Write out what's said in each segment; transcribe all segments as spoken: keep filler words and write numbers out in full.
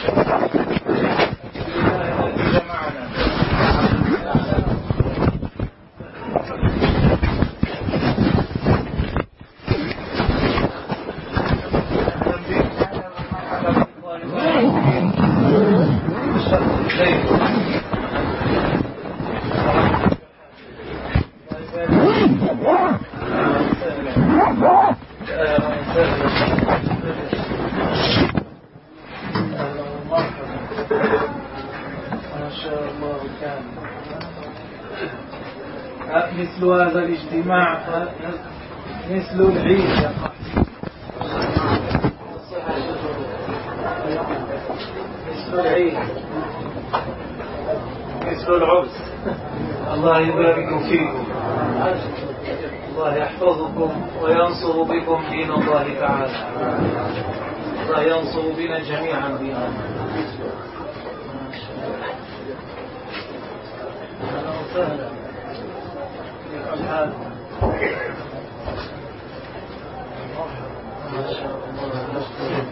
مثل هذا الاجتماع مثل العيد، مثل العيد، مثل العرس. الله يبارك فيكم، الله يحفظكم وينصر بكم دين الله تعالى، الله ينصر بنا جميعا دين الله. أهلا وسهلا. ما شاء الله.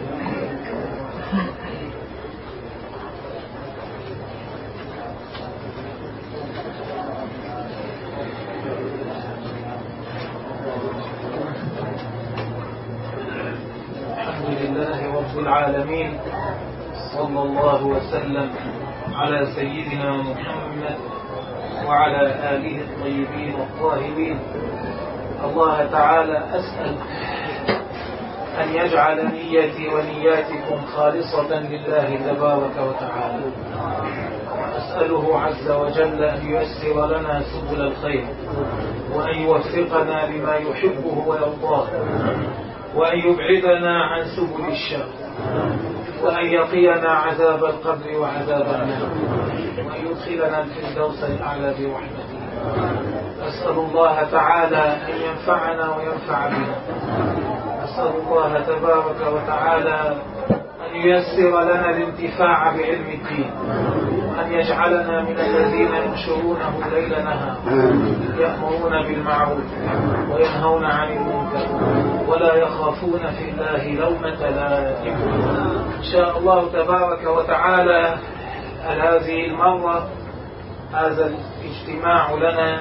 الحمد لله رب العالمين، صلى الله وسلم على سيدنا محمد وعلى آله الطيبين الطاهرين. الله تعالى أسأل أن يجعل نيتي ونياتكم خالصة لله تبارك وتعالى. أسأله عز وجل أن ييسر لنا سبل الخير، وأن يوفقنا لما يحبه ويرضاه، وأن يبعدنا عن سبل الشر، وأن يقينا عذاب القبر وعذاب النار، وأن يدخلنا الفردوس الأعلى برحمته. أسأل الله تعالى أن ينفعنا وينفع بنا. أسأل الله تبارك وتعالى أن ييسر لنا الانتفاع بعلم الدين، وأن يجعلنا من الذين ينشرونه ليل نهار، يأمرون بالمعروف وينهون عن المنكر ولا يخافون في الله لومة لائم. إن شاء الله تبارك وتعالى هذه المرة هذا الاجتماع لنا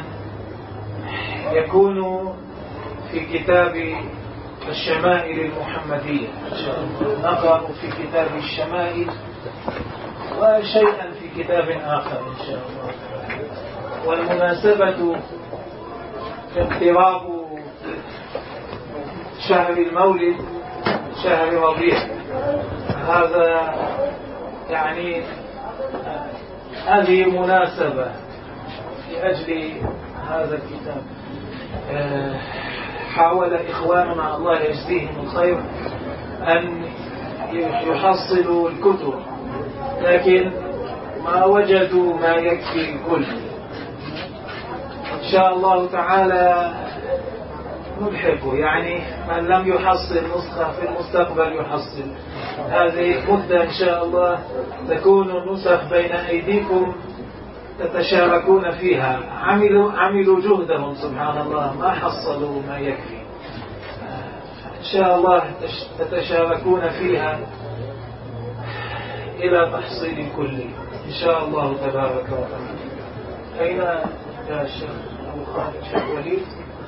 يكون في كتاب الشمائل المحمدية. إن شاء الله نقرأ في كتاب الشمائل وشيئا في كتاب آخر إن شاء الله. والمناسبة اقتراب شهر المولد، شهر ربيع، هذا يعني هذه مناسبة لأجل هذا الكتاب. حاول إخواننا الله يجزيهم الخير أن يحصلوا الكتب، لكن ما وجدوا ما يكفي الكل. إن شاء الله تعالى نلحقه، يعني من لم يحصل نسخة في المستقبل يحصل. هذه المدة إن شاء الله تكون النسخ بين أيديكم تتشاركون فيها. عملوا عملوا جهدهم سبحان الله، ما حصلوا ما يكفي. إن شاء الله تتشاركون فيها إلى تحصيل الكل إن شاء الله تبارك وتعالى. أين يا الشيخ أبو خالد الشيخ وليد؟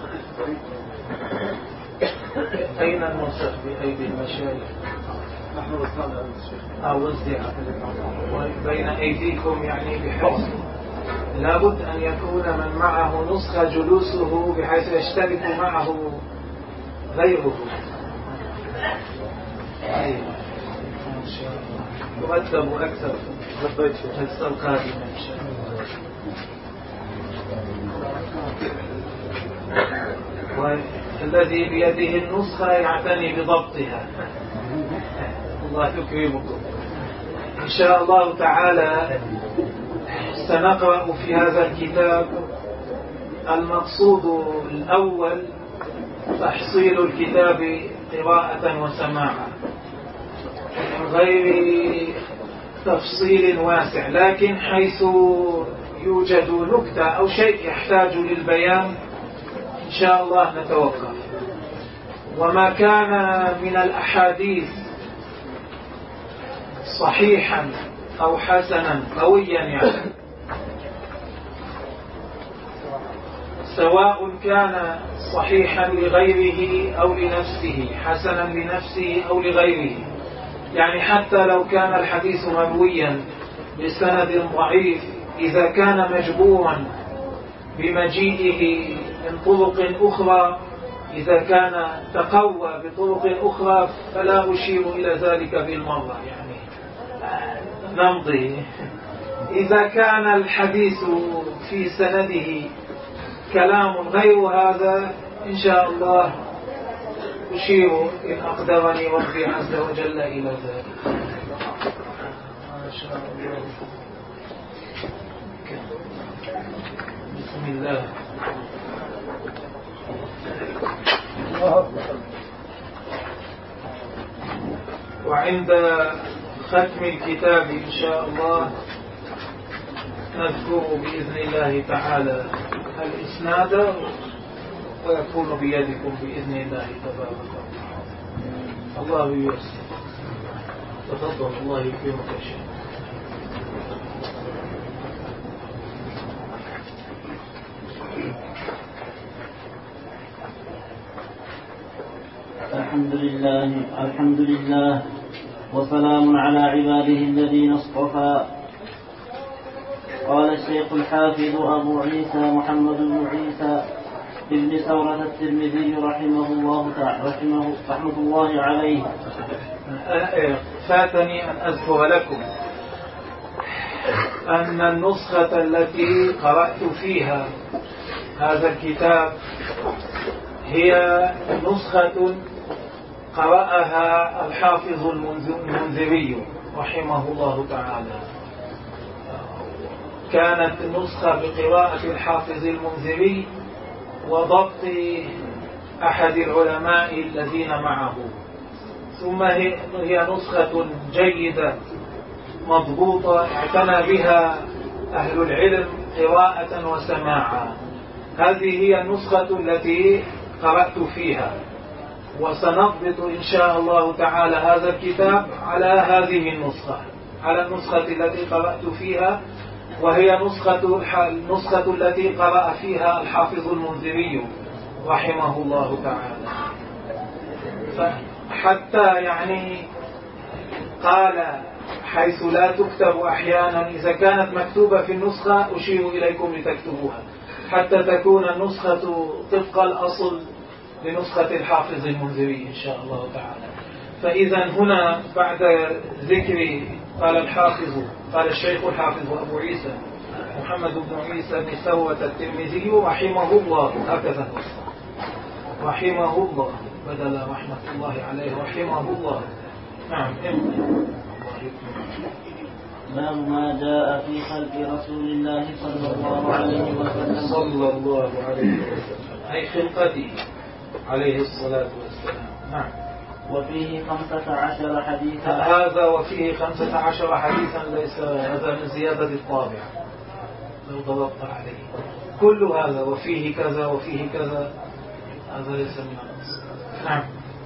أين النسخ بأيدي المشايخ؟ نحن وصلنا الشيخ أو وزع بين أيديكم يعني بحرص. لابد أن يكون من معه نسخة جلوسه بحيث يشترك معه غيره. أيوة إن شاء الله ترتب أكثر في الحصة القادمة إن شاء الله. والذي بيده النسخة يعتني بضبطها. الله يكرمكم. إن شاء الله تعالى سنقرأ في هذا الكتاب المقصود الأول تحصيل الكتاب قراءة وسماعا من غير تفصيل واسع، لكن حيث يوجد نكتة أو شيء يحتاج للبيان إن شاء الله نتوقف. وما كان من الأحاديث صحيحا أو حسنا قويا يعني، سواء كان صحيحا لغيره أو لنفسه، حسنا لنفسه أو لغيره، يعني حتى لو كان الحديث مرويا بسند ضعيف، إذا كان مجبورا بمجيئه من طرق أخرى، إذا كان تقوى بطرق أخرى فلا أشير إلى ذلك بالمرة، يعني نمضي. إذا كان الحديث في سنده كلام غير هذا إن شاء الله أشير إن أقدرني ربي عز وجل إلى ذلك. ما شاء الله. بسم الله. وعند ختم الكتاب إن شاء الله نذكر بإذن الله تعالى الإسناد، ويكون بيدكم بإذن الله تبارك وتعالى. الله ييسر. تفضل. الله يكرمك شيخ. الحمد لله الحمد لله وسلام على عباده الذين اصطفى. قال الشيخ الحافظ أبو عيسى محمد بن عيسى ابن ثورة الترمذي رحمه الله تعالى رحمه رحمة الله عليه. فاتني أن أذكر لكم أن النسخة التي قرأت فيها هذا الكتاب هي نسخة قرأها الحافظ المنذري رحمه الله تعالى. كانت نسخة بقراءة الحافظ المنذري وضبط أحد العلماء الذين معه، ثم هي نسخة جيدة مضبوطة اعتنى بها أهل العلم قراءة وسماعا. هذه هي النسخة التي قرأت فيها، وسنضبط إن شاء الله تعالى هذا الكتاب على هذه النسخة، على النسخة التي قرأت فيها، وهي نسخة النسخة التي قرأ فيها الحافظ المنذري رحمه الله تعالى. فحتى يعني قال حيث لا تكتب أحيانا، إذا كانت مكتوبة في النسخة أشير إليكم لتكتبوها حتى تكون النسخة طبق الأصل لنسخة الحافظ المنذري إن شاء الله تعالى. فإذا هنا بعد ذكر قال الحافظ قال الشيخ الحافظ أبو عيسى محمد بن عيسى بن ثورة الترمذي رحمه الله، هكذا رحمه الله بدل رحمة الله عليه رحمه الله. نعم. باب ما جاء في خلق رسول الله صلى الله عليه وسلم صلى الله عليه وسلم أي خلقته عليه الصلاة والسلام. نعم. وفيه خمسة عشر حديثا. هذا وفيه خمسة عشر حديثا ليس هذا من زيادة الطابع لو ضبطت عليه. كل هذا وفيه كذا وفيه كذا هذا ليس من الأصل. نعم.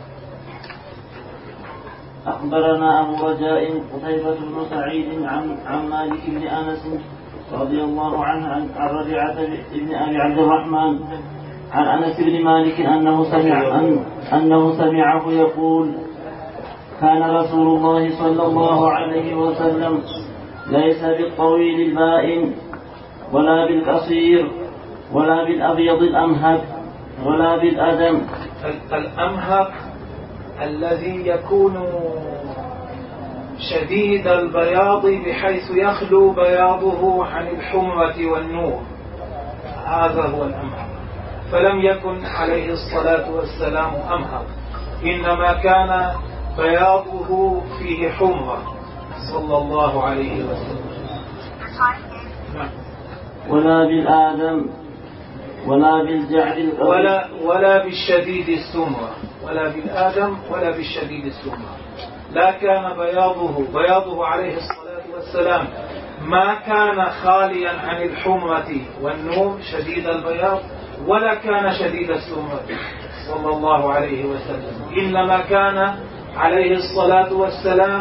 أخبرنا أبو رجاء قتيبة بن سعيد عن عن مالك بن أنس رضي الله عنه عن ربيعة بن أبي عبد الرحمن عن أنس بن مالك أنه سمع أن أنه سمعه يقول: كان رسول الله صلى الله عليه وسلم ليس بالطويل البائن ولا بالقصير ولا بالأبيض الأمهق ولا بالأدم. الأمهق الذي يكون شديد البياض بحيث يخلو بياضه عن الحمرة والنور، هذا هو الأمهق. فلم يكن عليه الصلاة والسلام أمهق، إنما كان بياضه فيه حمرة صلى الله عليه وسلم. ولا بالآدم ولا بالجعد ولا ولا بالشديد السمرة، ولا بالآدم ولا بالشديد السمرة. لا كان بياضه بياضه عليه الصلاة والسلام ما كان خاليا عن الحمرة والنور شديد البياض، ولا كان شديد السمرة صلى الله عليه وسلم، إنما كان عليه الصلاة والسلام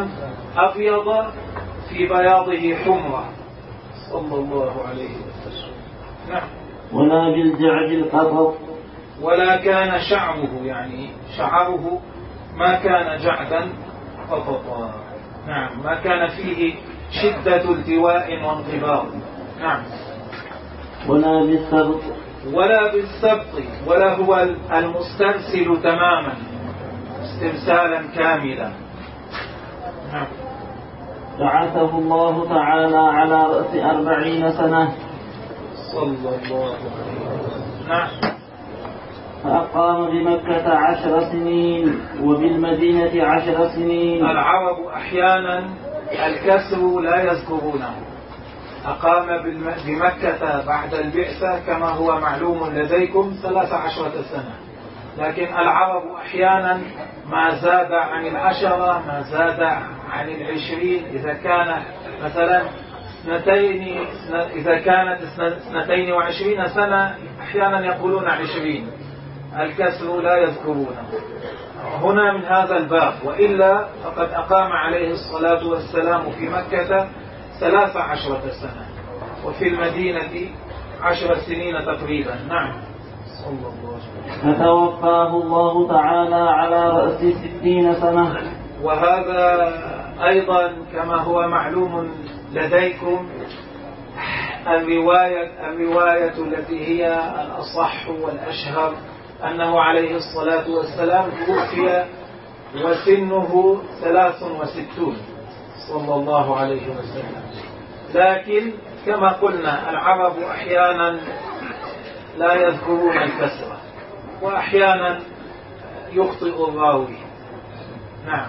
أبيض في بياضه حمرة صلى الله عليه وسلم. نعم. ولا بالجعد القطط. ولا كان شعره يعني شعره ما كان جعدا قططا. نعم. ما كان فيه شدة التواء وانقباض. نعم. ولا بالسبط. ولا بالسبط ولا هو المسترسل تماما استرسالا كاملا. نعم. بعثه الله تعالى على رأس أربعين سنة صلى الله عليه وسلم. نعم. فأقام بمكة عشر سنين وبالمدينة عشر سنين. العرب أحيانا الكسر لا يذكرونه. أقام بمكة بعد البعثة كما هو معلوم لديكم ثلاث عشرة سنة، لكن العرب أحيانا ما زاد عن العشرة ما زاد عن العشرين. إذا كان مثلا سنتين إذا كانت سنتين وعشرين سنة أحيانا يقولون عشرين، الكسر لا يذكرونه هنا من هذا الباب. وإلا فقد أقام عليه الصلاة والسلام في مكة ثلاث عشرة سنة وفي المدينة عشر سنين تقريبا. نعم. صلى الله عليه وسلم. فتوفاه الله تعالى على رأس ستين سنة. وهذا أيضا كما هو معلوم لديكم الرواية, الرواية التي هي الأصح والأشهر أنه عليه الصلاة والسلام توفي وسنه ثلاث وستون صلى الله عليه وسلم. لكن كما قلنا العرب أحيانا لا يذكرون الكسرة وأحيانا يخطئ الراوي. نعم.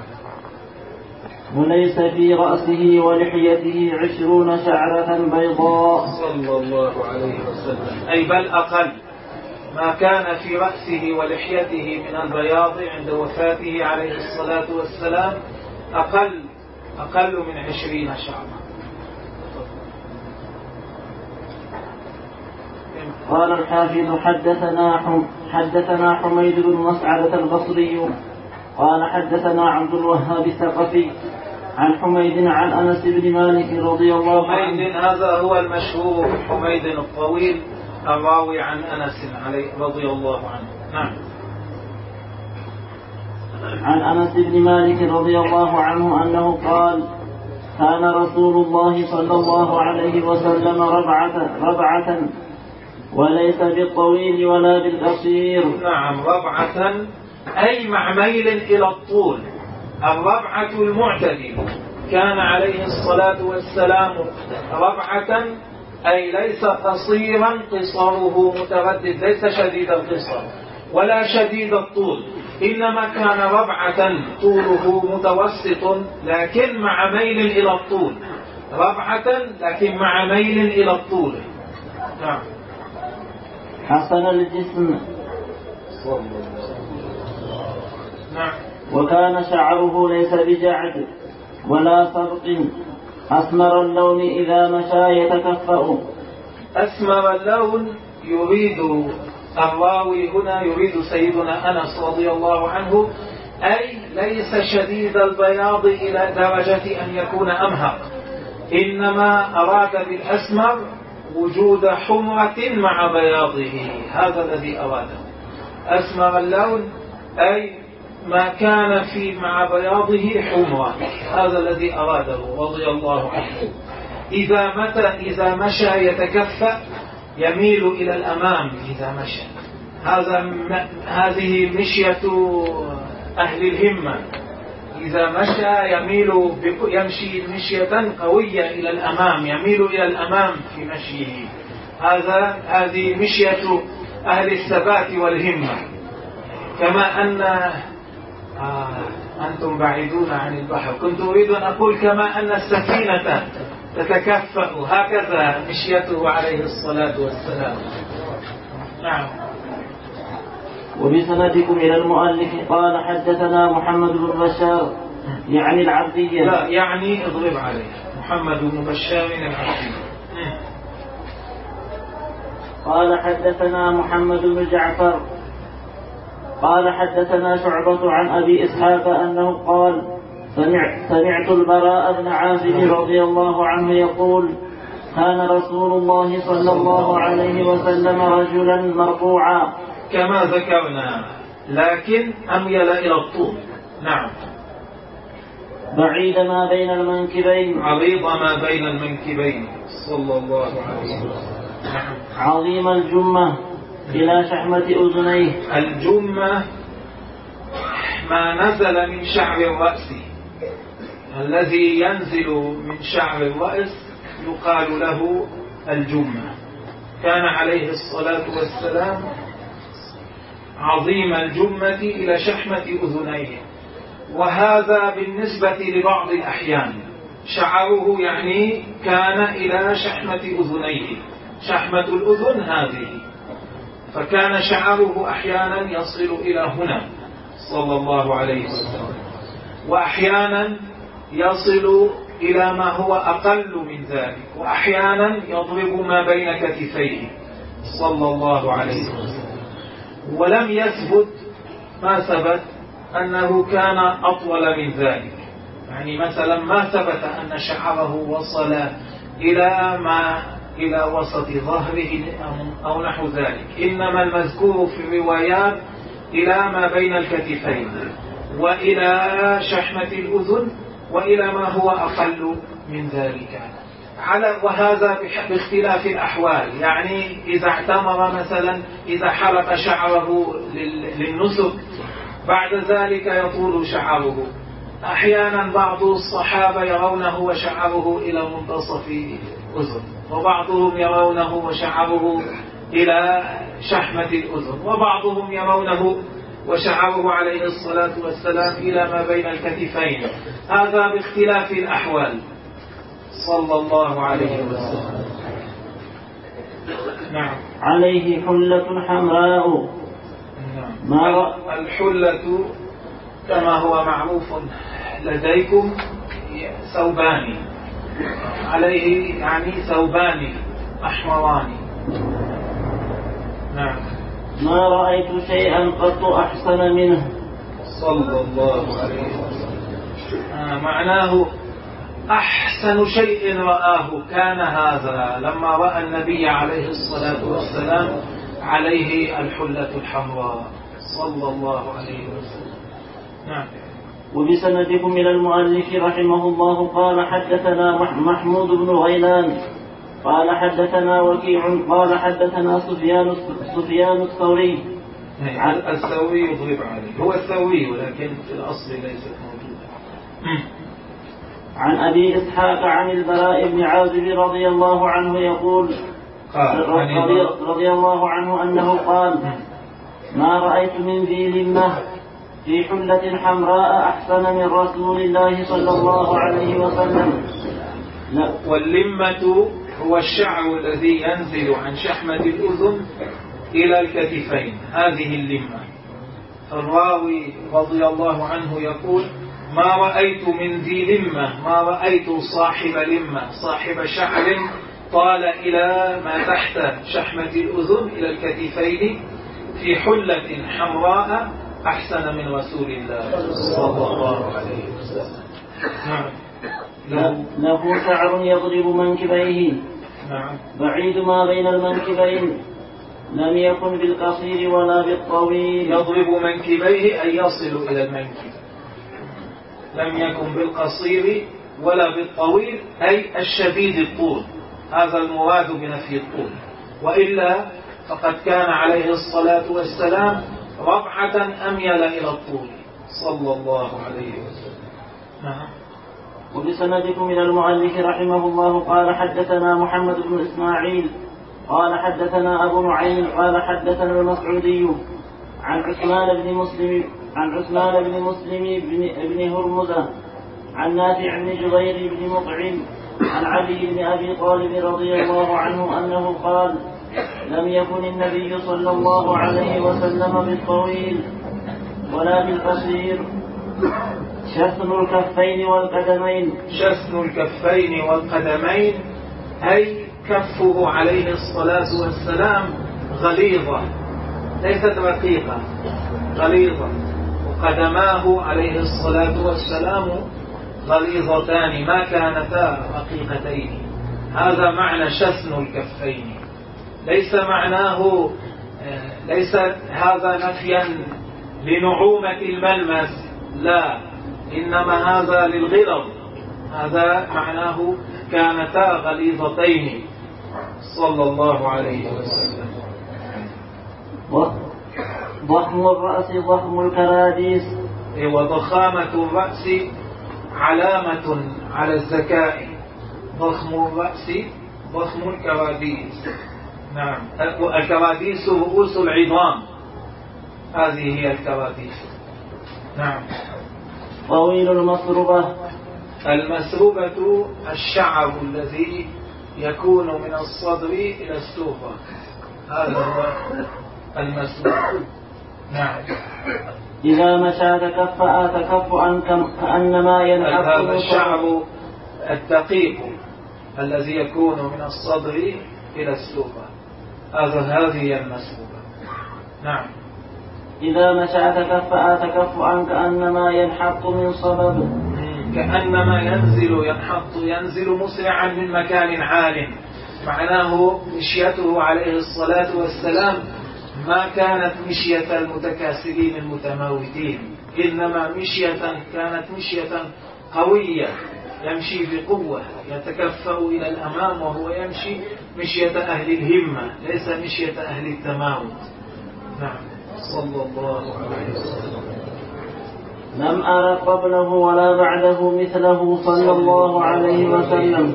وليس في رأسه ولحيته عشرون شعرة بيضاء صلى الله عليه وسلم، أي بل أقل ما كان في رأسه ولحيته من البياض عند وفاته عليه الصلاة والسلام أقل أقل من عشرين شعرة. قال الحافظ حدثنا حدثنا حميد بن مسعدة البصري قال حدثنا عبد الوهاب الثقفي عن حميد عن أنس بن مالك رضي الله عنه. حميد هذا هو المشهور حميد الطويل الراوي عن أنس عليه رضي الله عنه. نعم. عن أنس بن مالك رضي الله عنه أنه قال كان رسول الله صلى الله عليه وسلم ربعة, ربعة وليس بالطويل ولا بالقصير. نعم. ربعة أي مع ميل إلى الطول. الربعة المعتدل كان عليه الصلاة والسلام ربعة أي ليس قصيرا قصره متردد، ليس شديد القصر ولا شديد الطول، إنما كان ربعة طوله متوسط لكن مع ميل إلى الطول. ربعة لكن مع ميل إلى الطول. نعم. حسن الجسم. نعم. وكان شعره ليس بجعد ولا صبط أسمر اللون إذا مشى يتكفأ. أسمر اللون يريد الراوي هنا يريد سيدنا أنس رضي الله عنه، أي ليس شديد البياض إلى درجة أن يكون أمهق، إنما أراد بالأسمر وجود حمرة مع بياضه، هذا الذي أراده. أسمر اللون أي ما كان في مع بياضه حمرة، هذا الذي أراده رضي الله عنه. إذا متى إذا مشى يتكفأ يميل إلى الأمام إذا مشى. هذا هذه مشية أهل الهمة، إذا مشى يميل يمشي مشية قوية إلى الأمام، يميل إلى الأمام في مشيه. هذا هذه مشية أهل الثبات والهمة. كما أن آه أنتم بعيدون عن البحر، كنت أريد أن أقول كما أن السفينة تتكفأ هكذا مشيته عليه الصلاة والسلام. نعم. وبسندكم إلى المؤلف قال حدثنا محمد بن بشار يعني العبدية. لا يعني اضرب عليه محمد بن بشار العبدية. قال حدثنا محمد بن جعفر قال حدثنا شعبة عن أبي إسحاق أنه قال سمعت البراء بن عازب رضي الله عنه يقول كان رسول الله صلى الله عليه وسلم رجلا مرفوعا كما ذكرنا، لكن أميل إلى الطول. نعم. بعيد ما بين المنكبين، عريض ما بين المنكبين صلى الله عليه وسلم. عظيم الجمة إلى شحمة أذنيه. الجمة ما نزل من شعر الرأس، الذي ينزل من شعر الرأس يقال له الجمة. كان عليه الصلاة والسلام عظيم الجمة إلى شحمة أذنيه، وهذا بالنسبة لبعض الأحيان. شعره يعني كان إلى شحمة أذنيه، شحمة الأذن هذه، فكان شعره أحيانا يصل إلى هنا صلى الله عليه وسلم، وأحيانا يصل إلى ما هو أقل من ذلك، وأحيانا يضرب ما بين كتفيه صلى الله عليه وسلم. ولم يثبت ما ثبت أنه كان أطول من ذلك، يعني مثلا ما ثبت أن شعره وصل إلى ما إلى وسط ظهره أو نحو ذلك، إنما المذكور في الروايات إلى ما بين الكتفين وإلى شحمة الأذن وإلى ما هو أقل من ذلك، على وهذا باختلاف الأحوال. يعني إذا اعتمر مثلا، إذا حلق شعره للنسك بعد ذلك يطول شعره. أحيانا بعض الصحابة يرونه وشعره إلى منتصف أذن، وبعضهم يرونه وشعره إلى شحمة الأذن، وبعضهم يرونه وشعره عليه الصلاة والسلام إلى ما بين الكتفين. هذا باختلاف الأحوال صلى الله عليه وسلم. نعم. عليه حلة حمراء. نعم. الحلة كما هو معروف لديكم ثوبان، عليه يعني ثوبان أحمران. نعم. ما رأيت شيئا قط أحسن منه صلى الله عليه وسلم. آه معناه أحسن شيء رآه كان هذا لما رأى النبي عليه الصلاة والسلام عليه الحلة الحمراء صلى الله عليه وسلم. نعم. وبسندكم إلى المؤلف رحمه الله قال حدثنا محمود بن غيلان قال حدثنا وكيع قال حدثنا سفيان سفيان الثوري. الثوري يضرب عليه، هو الثوري ولكن في الأصل ليست موجودة. عن أبي إسحاق عن البراء بن عازب رضي الله عنه يقول رضي, رضي الله عنه أنه قال ما رأيت من ذي لمة في حلة حمراء أحسن من رسول الله صلى الله عليه وسلم. لا. واللمة هو الشعر الذي ينزل عن شحمة الأذن إلى الكتفين، هذه اللمة. الراوي رضي الله عنه يقول ما رأيت من ذي لمة، ما رأيت صاحب لمة، صاحب شعر طال إلى ما تحت شحمة الأذن إلى الكتفين في حلة حمراء أحسن من رسول الله صلى الله عليه وسلم. نعم. له شعر يضرب منكبيه. نعم. بعيد ما بين المنكبين، لم يكن بالقصير ولا بالطويل. يضرب منكبيه أي يصل إلى المنكب، لم يكن بالقصير ولا بالطويل أي الشديد الطول، هذا المراد بنفي الطول، وإلا فقد كان عليه الصلاة والسلام ربعة أميل إلى الطول صلى الله عليه وسلم. نعم. وبسندكم إلى المؤلف رحمه الله قال حدثنا محمد بن إسماعيل قال حدثنا أبو نعيم قال حدثنا المسعودي عن عثمان بن مسلم عن عثمان بن مسلم بن, بن هرمزة عن نافع بن جبير بن مطعم عن علي بن أبي طالب رضي الله عنه أنه قال لم يكن النبي صلى الله عليه وسلم بالطويل ولا بالقصير شسن الكفين والقدمين. شسن الكفين والقدمين أي كفه عليه الصلاة والسلام غليظة ليست رقيقة، غليظة، وقدماه عليه الصلاة والسلام غليظتان ما كانتا رقيقتين. هذا معنى شسن الكفين، ليس معناه ليس هذا نفيا لنعومة الملمس، لا، إنما هذا للغلظ، هذا معناه كانتا غليظتين صلى الله عليه وسلم. ضخم الرأس ضخم الكراديس. وضخامة الرأس علامة على الذكاء. ضخم الرأس ضخم الكراديس. نعم، الكراديس رؤوس العظام، هذه هي الكراديس. نعم. طويل المسربة. المسربة الشعر الذي يكون من الصدر إلى السوق، هذا هو المسربة. نعم. إذا مشى تكفأ تكفؤا كأنما ينحط. هذا الشعر الدقيق الذي يكون من الصدر إلى السوق، هذا هذه المسربة. نعم. إذا مشى تكفأ تكفؤا كأنما ينحط من صبب. كأنما ينزل ينحط ينزل مسرعا من مكان عال، معناه مشيته عليه الصلاة والسلام ما كانت مشية المتكاسلين المتماوتين، إنما مشية كانت مشية قوية، يمشي بقوة، يتكفأ إلى الأمام وهو يمشي مشية أهل الهمة، ليس مشية أهل التماوت. نعم، صلى الله عليه وسلم. لم أر قبله ولا بعده مثله صلى الله عليه وسلم.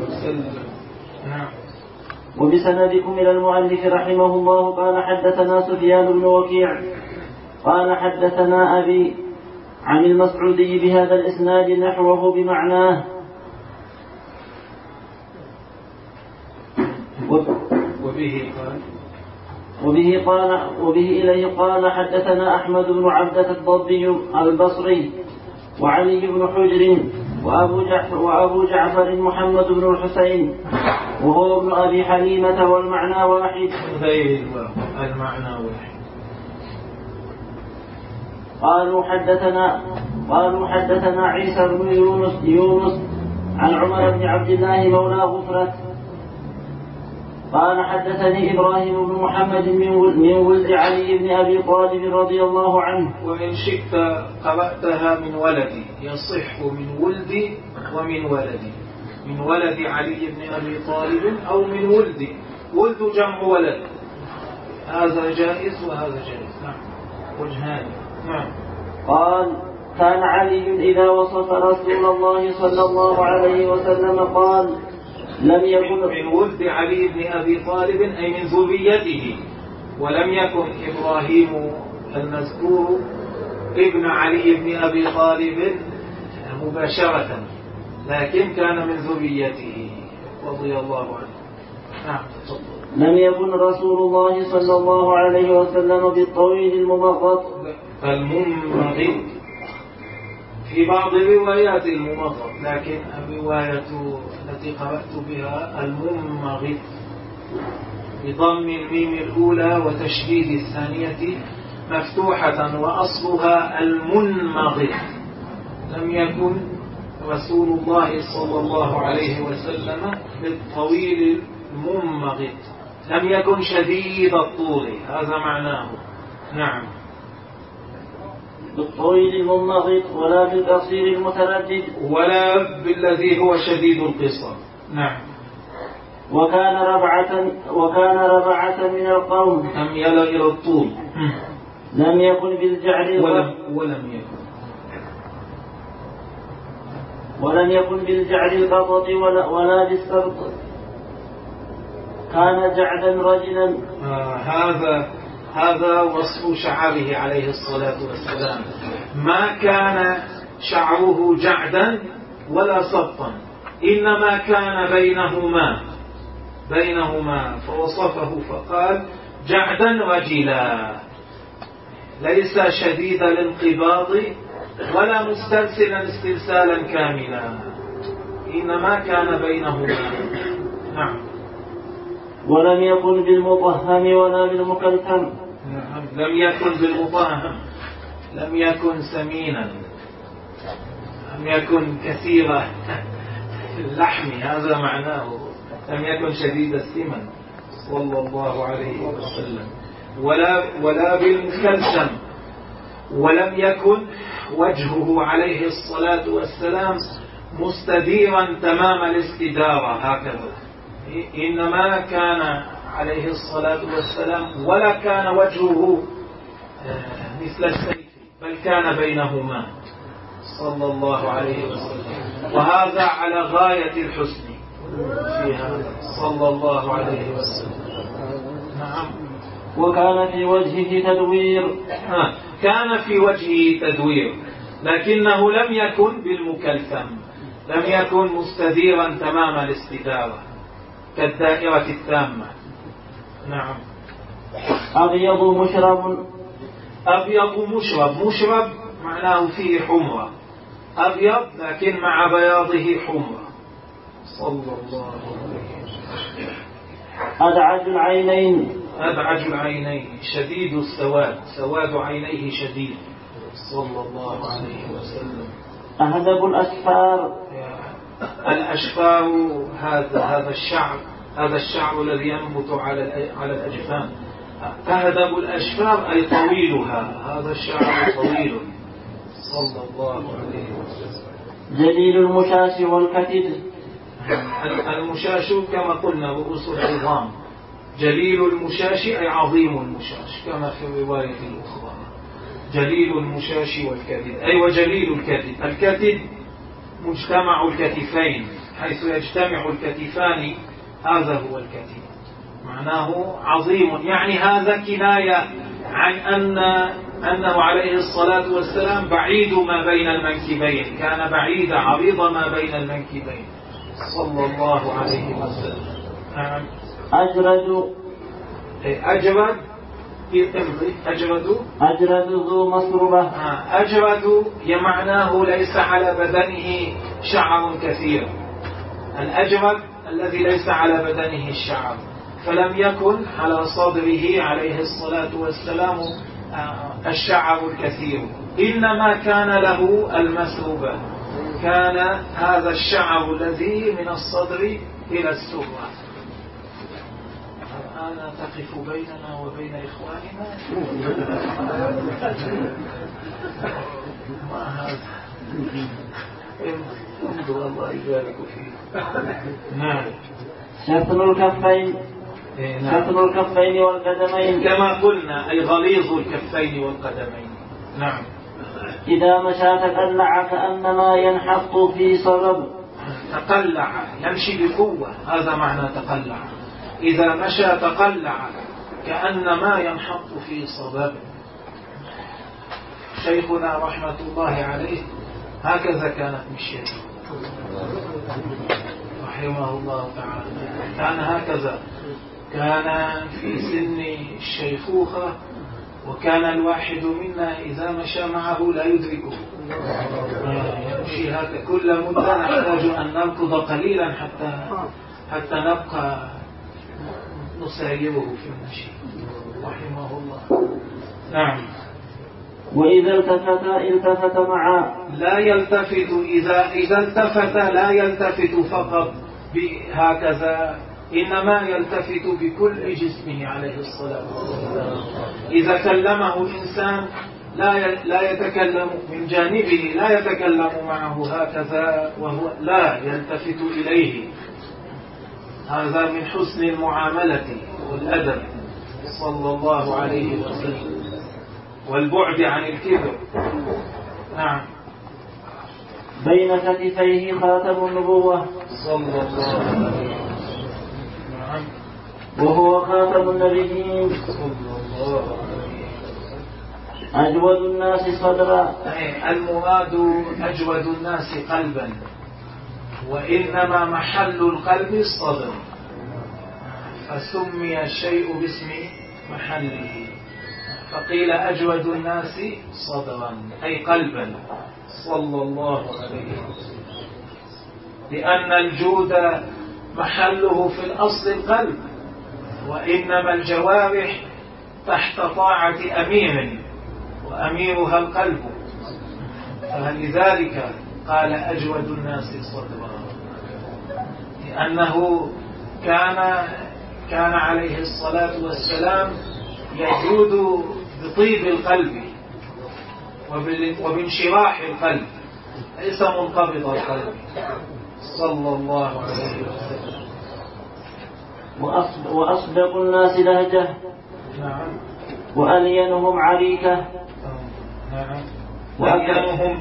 وبسندكم إلى المؤلف رحمه الله قال حدثنا سفيان بن وكيع قال حدثنا أبي عن المسعودي بهذا الإسناد نحوه بمعناه. وبه قال وبه قال وبه إليه قال حدثنا أحمد بن عبدة الضبي البصري وعلي بن حجر وأبو جعفر, وأبو جعفر محمد بن الحسين وهو ابن أبي حليمة والمعنى واحد. المعنى واحد. قالوا حدثنا قالوا حدثنا عيسى بن يونس يونس عن عمر بن عبد الله مولى غفرة قال حدثني إبراهيم بن محمد من ولد علي بن أبي طالب رضي الله عنه. وإن شئت قرأتها من ولدي، يصح من ولدي ومن ولدي، من ولد علي بن أبي طالب أو من ولدي، ولد جمع ولد، هذا جائز وهذا جائز. نعم، وجهان. نعم. قال كان علي إذا وصف رسول الله صلى الله عليه وسلم قال لم يكن من ولد علي بن أبي طالب أي من ذريته، ولم يكن إبراهيم المذكور ابن علي بن أبي طالب مباشرة، لكن كان من ذريته رضي الله عنه. نعم. لم يكن رسول الله صلى الله عليه وسلم بالطويل الممغط. الممغط في بعض الروايات الممغط، لكن الرواية التي قرأت بها الممغط بضم الميم الأولى وتشديد الثانية مفتوحة وأصلها المنمغط. لم يكن رسول الله صلى الله عليه وسلم بالطويل الممغط، لم يكن شديد الطول، هذا معناه. نعم. بالطويل الممغط ولا بالقصير المتردد ولا بالذي هو شديد القصر. نعم. وكان ربعة وكان ربعة من القوم. لم يل إلى الطول. لم يكن بالجعد ولم, ولم يكن ولم يكن بالجعد القطط ولا, ولا بالسبط. كان جعدا رجلا. آه هذا هذا وصف شعره عليه الصلاة والسلام، ما كان شعره جعدا ولا سبطا، إنما كان بينهما بينهما فوصفه فقال جعدا رجلا، ليس شديد الانقباض ولا مسترسلا استرسالا كاملا، إنما كان بينهما. نعم. ولم يكن بالمطهم ولا بالمكلثم. لم يكن بالمطهم، لم يكن سمينا، لم يكن كثير اللحم، هذا معناه، لم يكن شديد السمن صلى الله عليه وسلم، ولا ولا بالمكلسم، ولم يكن وجهه عليه الصلاة والسلام مستديرا تمام الاستدارة هكذا، إنما كان عليه الصلاة والسلام ولا كان وجهه مثل السيف، بل كان بينهما صلى الله عليه وسلم، وهذا على غاية الحسن فيها صلى الله عليه وسلم. نعم. وكان في وجهه تدوير. كان في وجهه تدوير، لكنه لم يكن بالمكلثم، لم يكن مستديرا تمام الاستدارة كالدائرة التامة. نعم. أبيض مشرب. أبيض مشرب، مشرب معناه فيه حمرة، أبيض لكن مع بياضه حمرة صلى الله عليه وسلم. أدعج العينين. أدعج العينين، شديد السواد، سواد عينيه شديد صلى الله عليه وسلم. أهدب الأشفار. الأشفار هذا هذا الشعر، هذا الشعر الذي ينبت على على الأجفان. أهدب الأشفار أي طويلها، هذا الشعر طويل صلى الله عليه وسلم. جليل المشاش والكتد. المشاش كما قلنا رؤوس العظام، جليل المشاش أي عظيم المشاش كما في الرواية الأخرى، جليل المشاش والكتد أي وجليل الكتد. الكتد مجتمع الكتفين، حيث يجتمع الكتفان هذا هو الكتد، معناه عظيم، يعني هذا كناية عن أن أنه عليه الصلاة والسلام بعيد ما بين المنكبين، كان بعيد عريض ما بين المنكبين صلى الله عليه وسلم. نعم. أجرد. أجرد أجرد أجرد ذو مصربة. أجرد يمعناه ليس على بدنه شعر كثير، الأجرد الذي ليس على بدنه الشعر، فلم يكن على صدره عليه الصلاة والسلام الشعر الكثير، إنما كان له المسروبة، كان هذا الشعر الذي من الصدر إلى السرة. الآن تقف بيننا وبين إخواننا ما هذا، انظر الله يبارك فيه. نعم. شطن الكفين. شطن الكفين والقدمين كما قلنا أي غليظ الكفين والقدمين. نعم. إذا مشى تقلع كأنما ينحط في صلب. تقلع يمشي بقوة، هذا معنى تقلع. إذا مشى تقلع كأنما ينحط في صبب. شيخنا رحمة الله عليه هكذا كانت مشيته رحمه الله تعالى، كان هكذا، كان في سن الشيخوخة، وكان الواحد منا إذا مشى معه لا يدركه، يمشي هكذا كل مدة، نحتاج أن نركض قليلا حتى حتى نبقى نسايره في المشي رحمه الله. نعم. وإذا التفت التفت معا. لا يلتفت، إذا إذا التفت لا يلتفت فقط هكذا، إنما يلتفت بكل جسمه عليه الصلاة والسلام. إذا كلمه الإنسان لا لا يتكلم من جانبه، لا يتكلم معه هكذا وهو لا يلتفت إليه، هذا من حسن المعاملة والأدب صلى الله عليه وسلم والبعد عن الكبر. نعم. بين كتفيه خاتم النبوة صلى الله عليه وسلم. نعم. وهو خاتم النبيين صلى الله عليه وسلم. أجود الناس صدرا. المراد أجود الناس قلبا، وإنما محل القلب الصدر، فسمي الشيء باسم محله، فقيل أجود الناس صدرا أي قلبا صلى الله عليه وسلم، لأن الجود محله في الأصل القلب، وإنما الجوارح تحت طاعة أمير وأميرها القلب، فلذلك قال أجود الناس صدرا، لأنه كان كان عليه الصلاة والسلام يجود بطيب القلب وبانشراح القلب، ليس منقبض القلب صلى الله عليه وسلم. وأصدق الناس لهجة. نعم. وألينهم عريكة. نعم. وألينهم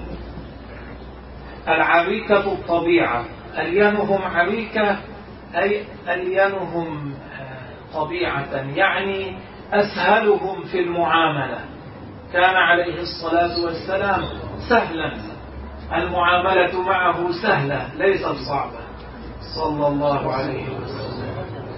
العريكة الطبيعة، ألينهم عريكة أي ألينهم طبيعة، يعني أسهلهم في المعاملة. كان عليه الصلاة والسلام سهلا، المعاملة معه سهلة ليست صعبة صلى الله عليه وسلم.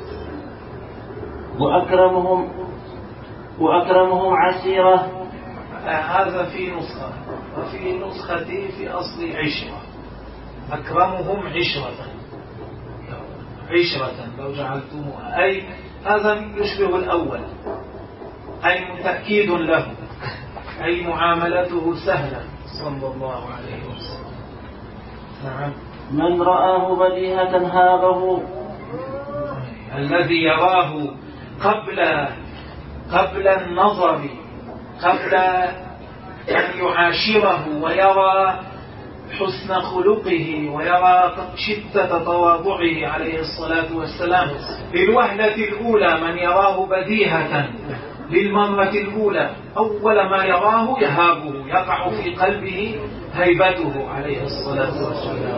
وأكرمهم وأكرمهم عشيرة. هذا في نسخة، وفي نسختي في أصل عشرة. أكرمهم عشرة، عشرة لو جعلتموها، أي هذا يشبه الأول، أي تأكيد له، أي معاملته سهلة صلى الله عليه وسلم. نعم. من رآه بديهة هابه. الذي يراه قبل قبل النظر، قبل أن يعاشره ويرى حسن خلقه ويرى شدة تواضعه عليه الصلاة والسلام بالوهلة الأولى، من يراه بديهة للمرة الأولى أول ما يراه يهابه، يقع في قلبه هيبته عليه الصلاة والسلام.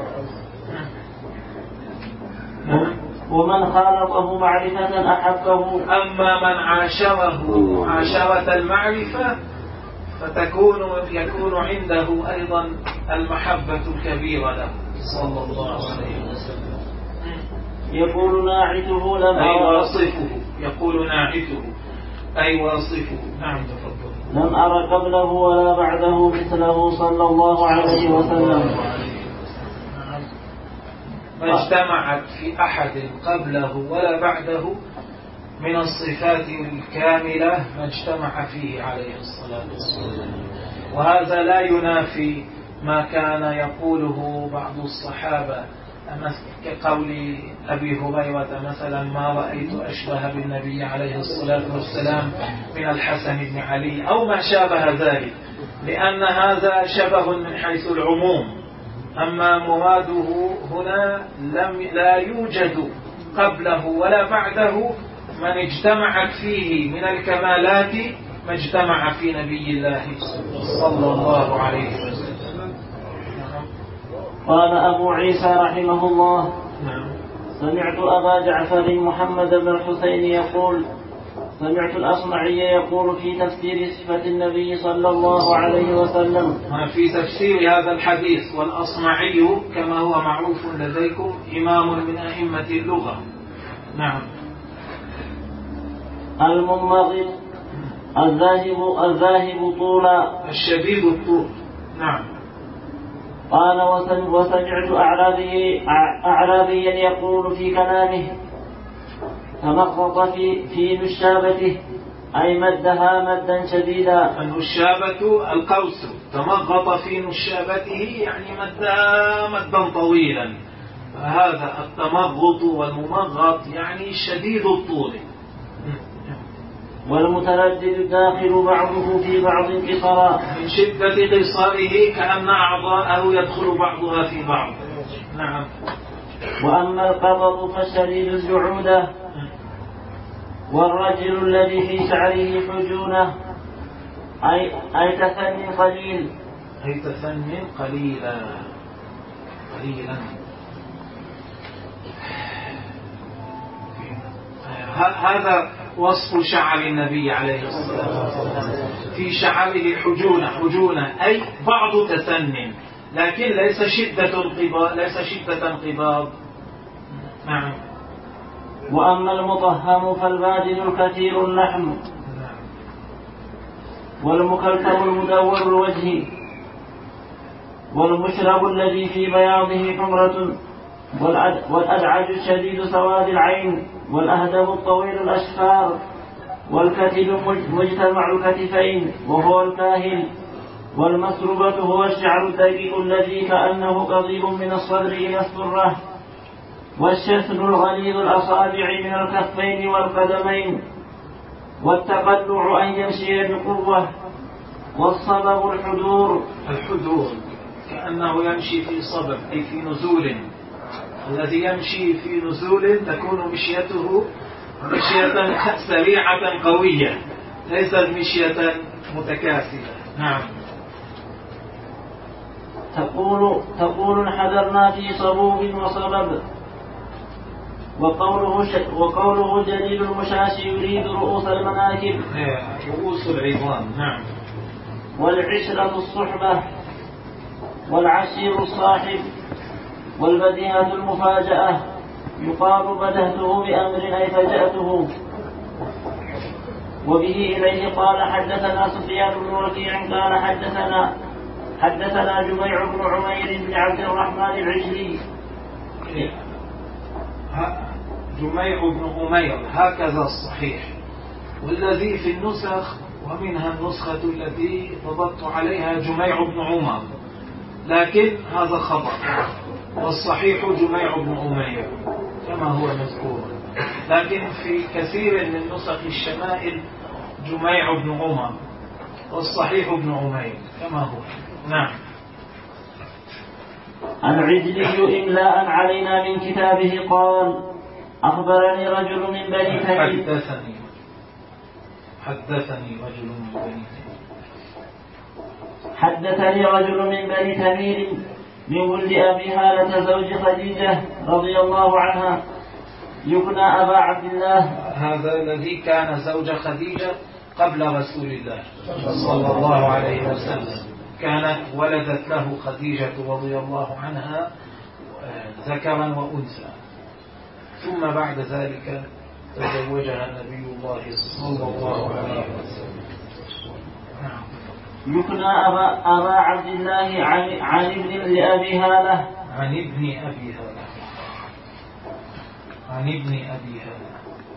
ومن خالطه معرفة أحبه. أما من عاشره عاشرة المعرفة فتكون يكون عنده أيضا المحبة الكبيرة له صلى الله عليه وسلم. يقول ناعته لم أي واصفه، يقول ناعته أي واصفه. نعم تفضل. لم أرى قبله ولا بعده مثله صلى الله عليه وسلم. ما اجتمعت في أحد قبله ولا بعده من الصفات الكاملة ما اجتمع فيه عليه الصلاة والسلام. وهذا لا ينافي ما كان يقوله بعض الصحابة، كقول أبي هريرة مثلا: ما رأيت أشبه بالنبي عليه الصلاة والسلام من الحسن بن علي، أو ما شابه ذلك، لأن هذا شبه من حيث العموم. أما مراده هنا لم لا يوجد قبله ولا بعده من اجتمعت فيه من الكمالات ما اجتمع في نبي الله صلى الله عليه وسلم. قال أبو عيسى رحمه الله: سمعت أبا جعفر محمد بن الحسين يقول: سمعت الأصمعي يقول في تفسير صفة النبي صلى الله عليه وسلم. في تفسير هذا الحديث، والأصمعي كما هو معروف لديكم إمام من أئمة اللغة. نعم. المنمضي الذاهب الذاهب طولا، الشديد الطول. نعم. قال: وسمعت أعرابي أعرابيا يقول في كلامه: تمخط في في نشابته، أي مدها مدا شديدا. النشابة القوس، تمغط في نشابته يعني مدها مدا طويلا. هذا التمغط والممغط يعني شديد الطول. والمتردد داخل بعضه في بعض قصرا، من شدة قصاره كأن أعضاءه يدخل بعضها في بعض. نعم. وأما القبض فشديد الجعودة، والرجل الذي في شعره حجونة، أي, أي تثني قليل، أي تثني قليلا قليلا. هذا وصف شعر النبي عليه الصلاة والسلام، في شعره حجونة حجونة أي بعض تثن، لكن ليس شدة انقباض، ليس شدة انقباض. نعم. وأما المطهم فالبادل الكثير اللحم، والمكلكم المدور الوجه، والمشرب الذي في بياضه حمرة، والأدعج الشديد سواد العين، والأهدب الطويل الأشفار، والكتل مجتمع الكتفين وهو الكاهل، والمسربة هو الشعر الدقيق الذي كأنه قضيب من الصدر إلى السرة. والشثن الغليظ الأصابع من الكفين والقدمين. والتقلع أن يمشي بقوة. والصبب الحدور الحدور كأنه يمشي في صبب أي في نزول. الذي يمشي في نزول تكون مشيته مشية سريعة قوية ليست مشية متكاسلة. نعم. تقول تقول انحدرنا في صبوب وصبب. وقوله ش... وقوله جليل المشاش يريد رؤوس المناكب رؤوس العظام. نعم. والعشرة الصحبة. والعشير الصاحب. والبديهة المفاجأة يقال بدهته بأمر أي فجأته. وبه إليه قال حدثنا سفيان بن وكيع قال حدثنا حدثنا جميع بن عمير بن عبد الرحمن العجلي. جميع بن عمير هكذا الصحيح. والذي في النسخ ومنها النسخة التي ضبطت عليها جميع بن عمر لكن هذا خطأ. والصحيح جميع بن عمير كما هو مذكور. لكن في كثير من نسخ الشمائل جميع بن عمر والصحيح ابن عمير كما هو. نعم. العجلي إملاء علينا من كتابه قال أخبرني رجل من بني تميم حدثني حدثني رجل من بني تميم حدثني رجل من بني تميم من ولد أبي هالة زوج خديجة رضي الله عنها يكنى أبا عبد الله. هذا الذي كان زوج خديجة قبل رسول الله صلى الله عليه وسلم. كانت ولدت له خديجة رضي الله عنها ذكرا وأنثى ثم بعد ذلك تزوجها نبي الله صلى الله عليه وسلم. يكنى أبا, أبا عبد الله عن, عن ابن لأبي هالة عن ابن أبي هالة عن ابن أبي هالة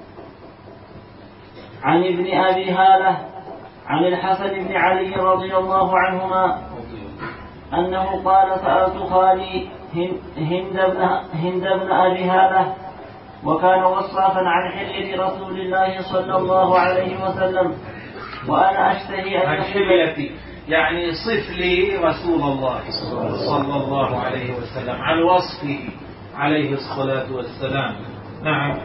عن ابن أبي هالة عن الحسن بن علي رضي الله عنهما أنه قال سألت خالي هند بن, هند بن أبي هالة وكان وصافا عن حلية رسول الله صلى الله عليه وسلم وأنا أشتهي أن عن حلية يعني صف لي رسول الله صلى الله عليه وسلم عن وصفه عليه الصلاة والسلام. نعم.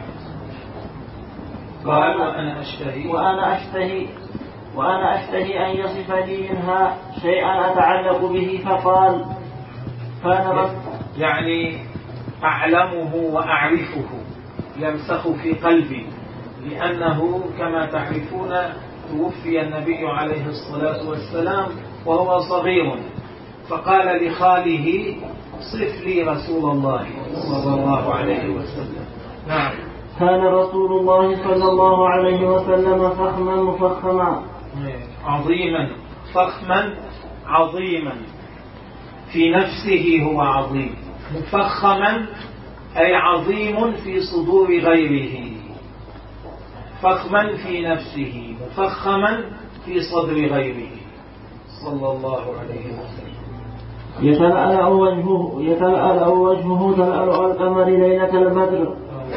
قال وأنا أشتهي وأنا أشتهي وأنا أشتهي أن يصف لي منها شيئا أتعلق به فقال كان يعني أعلمه وأعرفه يمسخ في قلبي لأنه كما تعرفون توفي النبي عليه الصلاة والسلام وهو صغير فقال لخاله صف لي رسول الله صلى الله عليه وسلم. نعم. كان رسول الله صلى الله عليه وسلم فخما مفخما عظيما فخما عظيما في نفسه هو عظيم مفخما أي عظيم في صدور غيره فخما في نفسه مفخما في صدر غيره صلى الله عليه وسلم. يتلألأ وجهه يتلألأ وجهه تلألؤ القمر ليلة البدر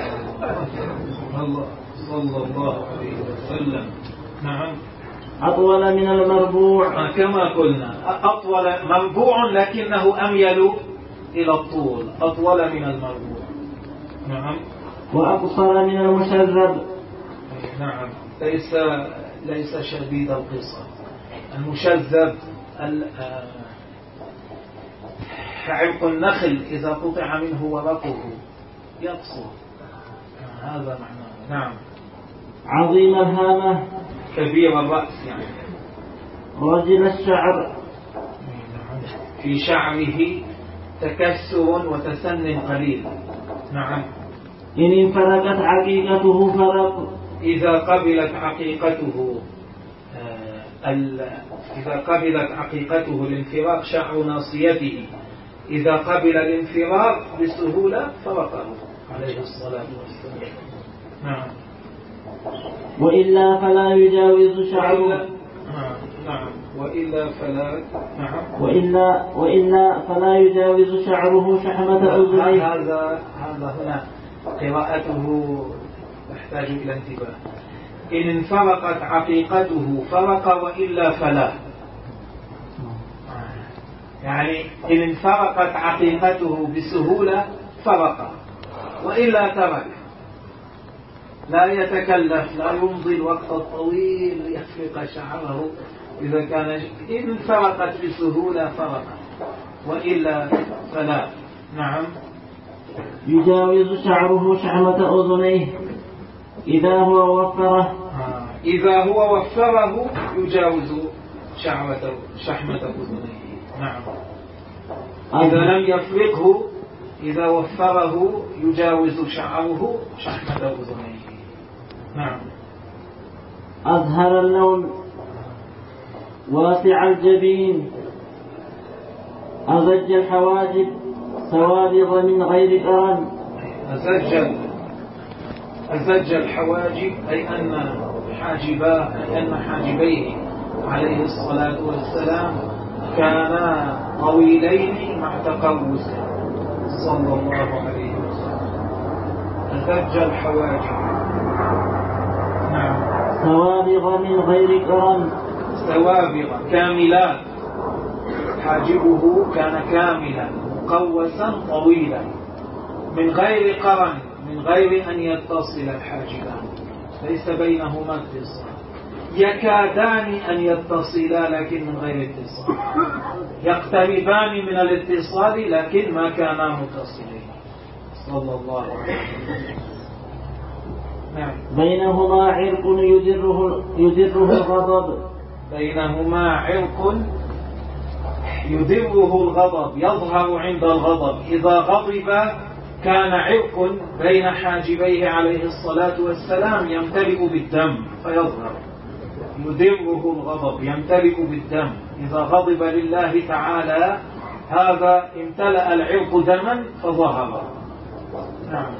صلى الله عليه وسلم. نعم. أطول من المربوع كما قلنا أطول مربوع لكنه أميل إلى الطول أطول من المربوع. نعم. وأقصر من المشذب. نعم. ليس ليس شديد القصر. المشذب عرق النخل إذا قطع منه ورقه يقصر هذا معناه. نعم. عظيم الهامة كبير الرأس يعني رجل الشعر في شعره تكسر وتسن قليل. نعم. إن انفرقت عقيقته فرق إذا قبلت عقيقته إذا قبلت عقيقته الانفراق شعر ناصيته إذا قبل الانفراق بسهولة فرقه عليه الصلاة والسلام. نعم. وإلا فلا يجاوز شعره نعم. وإلا فلا نعم. وإلا وإلا فلا يجاوز شعره شحمة أذنيه. هذا هذا هنا قراءته تحتاج إلى انتباه. إن انفرقت عقيقته فرق وإلا فلا. يعني إن انفرقت عقيقته بسهولة فرق وإلا ترك، لا يتكلف، لا يمضي الوقت الطويل ليفرق شعره. إذا كان إن انفرقت بسهولة فرق وإلا فلا. نعم. يجاوز شعره شحمة أذنيه إذا هو وفره. إذا هو وفره يجاوز شحمة شحمة أذنيه. نعم. إذا لم يفرقه، إذا وفره يجاوز شعره شحمة أذنيه. نعم. أظهر اللون واسع الجبين أزج الحواجب سوابغ من غير قرن. أزج أزج الحواجب أي أن حاجباه أي أن حاجبيه عليه الصلاة والسلام كانا طويلين مع تقوسه صلى الله عليه وسلم. أزج الحواجب. نعم. سوابغ من غير قرن. سوابغ كاملات، حاجبه كان كاملا مقوسا طويلا من غير قرن، من غير أن يتصل الحاجبان، ليس بينهما اتصال، يكادان أن يتصلا لكن من غير اتصال، يقتربان من الاتصال لكن ما كانا متصلين صلى الله عليه وسلم. نعم. بينهما عرق يدره يدره الغضب. بينهما عرق يدره الغضب، يظهر عند الغضب. إذا غضب كان عرق بين حاجبيه عليه الصلاة والسلام يمتلئ بالدم فيظهر، يدره الغضب يمتلئ بالدم. إذا غضب لله تعالى هذا امتلأ العرق دما فظهر. نعم.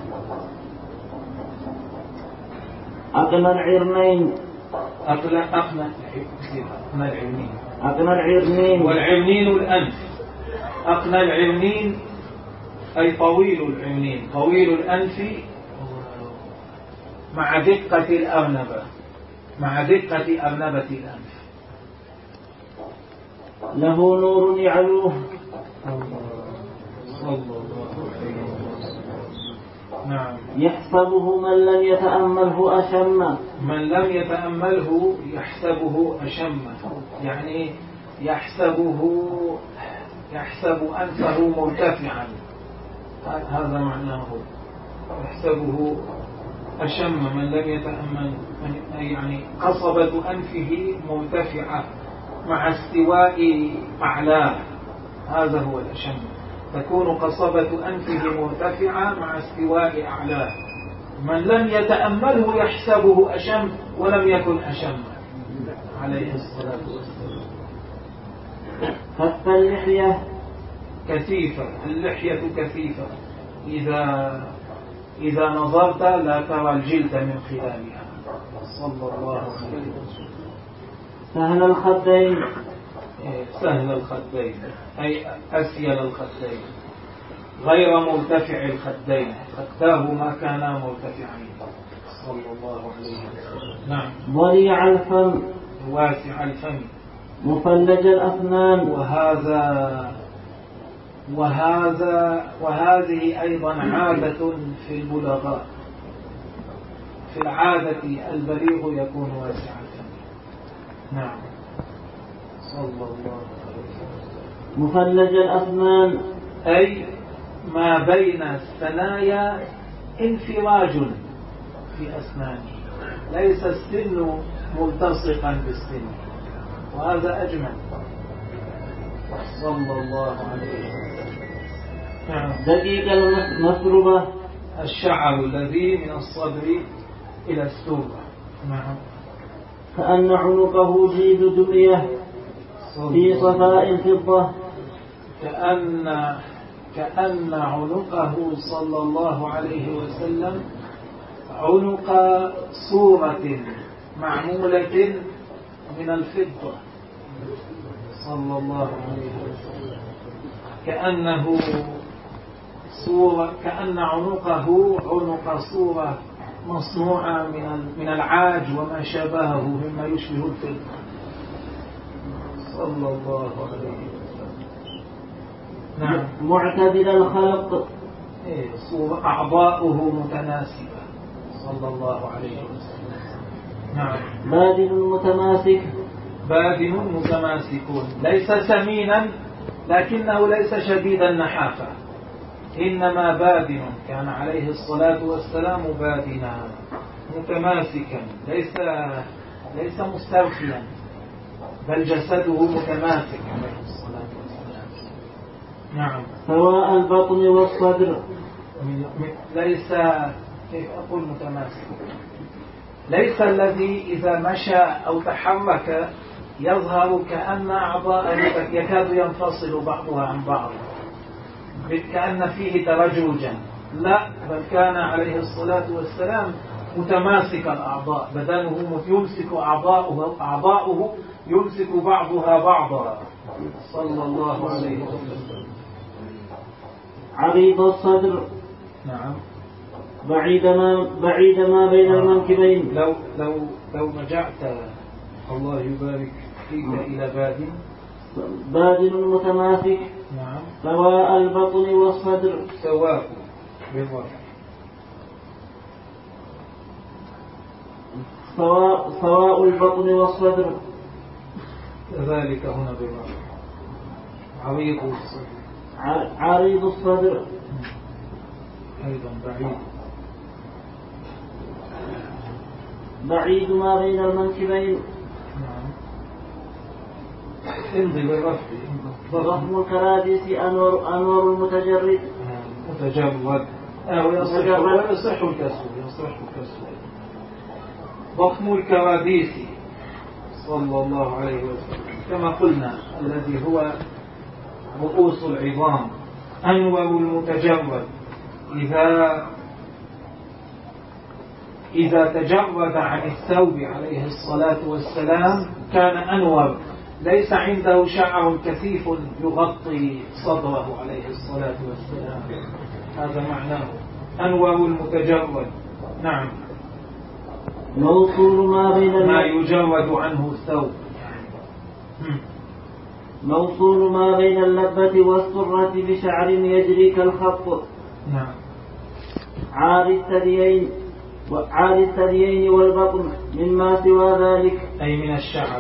أقنى العرنين. أقنى أقنى العرنين. أقنى العرنين. والعرنين الأنف. أقنى العرنين أي طويل العرنين، طويل الأنف مع دقة الأرنبة، مع دقة أرنبة الأنف. له نور يعلوه. صلى الله عليه وسلم. نعم. يحسبه من لم يتأمله أشم. من لم يتأمله يحسبه أشم، يعني يحسبه يحسب أنفه مرتفعا، هذا معناه. يحسبه أشم من لم يتأمل، يعني قصبة أنفه مرتفعة مع استواء أعلاه، هذا هو الأشم. تكون قصبة أنفه مرتفعة مع استواء أعلاه. من لم يتأمله يحسبه أشم ولم يكن أشم عليه الصلاة والسلام. خف اللحية. كثيفة، اللحية كثيفة، إذا إذا نظرت لا ترى الجلد من خلالها صلى الله عليه وسلم. سهل الخدين. سهل الخدين أي أسيل الخدين، غير مرتفع الخدين، خداه ما كانا مرتفعين صلى الله عليه وسلم. نعم. ضليع الفم. واسع الفم. مفلج الأسنان. وهذا وهذا وهذه أيضا عادة في البلغاء. في العادة البليغ يكون واسع الفم. نعم. صلى الله عليه وسلم. مفلج الأسنان أي ما بين الثنايا انفراج في أسنانه، ليس السن ملتصقا بالسن، وهذا أجمل صلى الله عليه وسلم. دقيق المسربة. الشعر الذي من الصدر إلى السرة. نعم. كأن عنقه جيد دمية في صفاء الفضة. كأن كأن عنقه صلى الله عليه وسلم عنق صورة معمولة من الفضة، صلى الله عليه وسلم كأنه صورة، كأن عنقه عنق صورة مصنوعة من من العاج وما شابهه مما يشبه الفضة صلى الله عليه وسلم. نعم. معتدل الخلق، إيه صورة أعضاؤه متناسبة صلى الله عليه وسلم. نعم. بادن متماسك، بادن متماسك، ليس سمينا لكنه ليس شديد النحافة، إنما بادن، كان عليه الصلاة والسلام بادنا متماسكا، ليس ليس مسترخيا، بل جسده متماسك عليه الصلاة والسلام. نعم. سواء البطن والصدر، ليس، كيف أقول متماسك، ليس الذي إذا مشى أو تحرك يظهر كأن أعضاء يكاد ينفصل بعضها عن بعض، كأن فيه ترجوجا، لا، بل كان عليه الصلاة والسلام متماسك الأعضاء، بدنه يمسك أعضاؤه أعضاؤه يمسك بعضها بعضا صلى الله عليه وسلم. عريض الصدر، نعم. بعيد ما بعيد ما بين المنكبين. لو لو لو رجعت الله يبارك فيك إلى بادن، بادن متماسك. نعم. سواء البطن والصدر، سواء بالضبط، سواء سواء البطن والصدر، كذلك هنا بالضبط. عريض الصدر، عريض الصدر أيضا بعيد، بعيد ما بين المنكبين. نعم. امضي بالرفع. ضخم الكراديس أنور أنور المتجرد، متجرد، ويصح يصح الكسر، يصح الكسر. ضخم الكراديس صلى الله عليه وسلم كما قلنا الذي هو رؤوس العظام، أنور المتجرد، إذا إذا تجرد عن الثوب عليه الصلاة والسلام كان أنور، ليس عنده شعر كثيف يغطي صدره عليه الصلاة والسلام، هذا معناه أنور المتجرد. نعم. موصول ما بين ما يجرد عنه الثوب، موصول ما بين اللبة والسرة بشعر يجري كالخط. نعم. عاري الثديين وعاري الثديين والبطن مما سوى ذلك، أي من الشعر.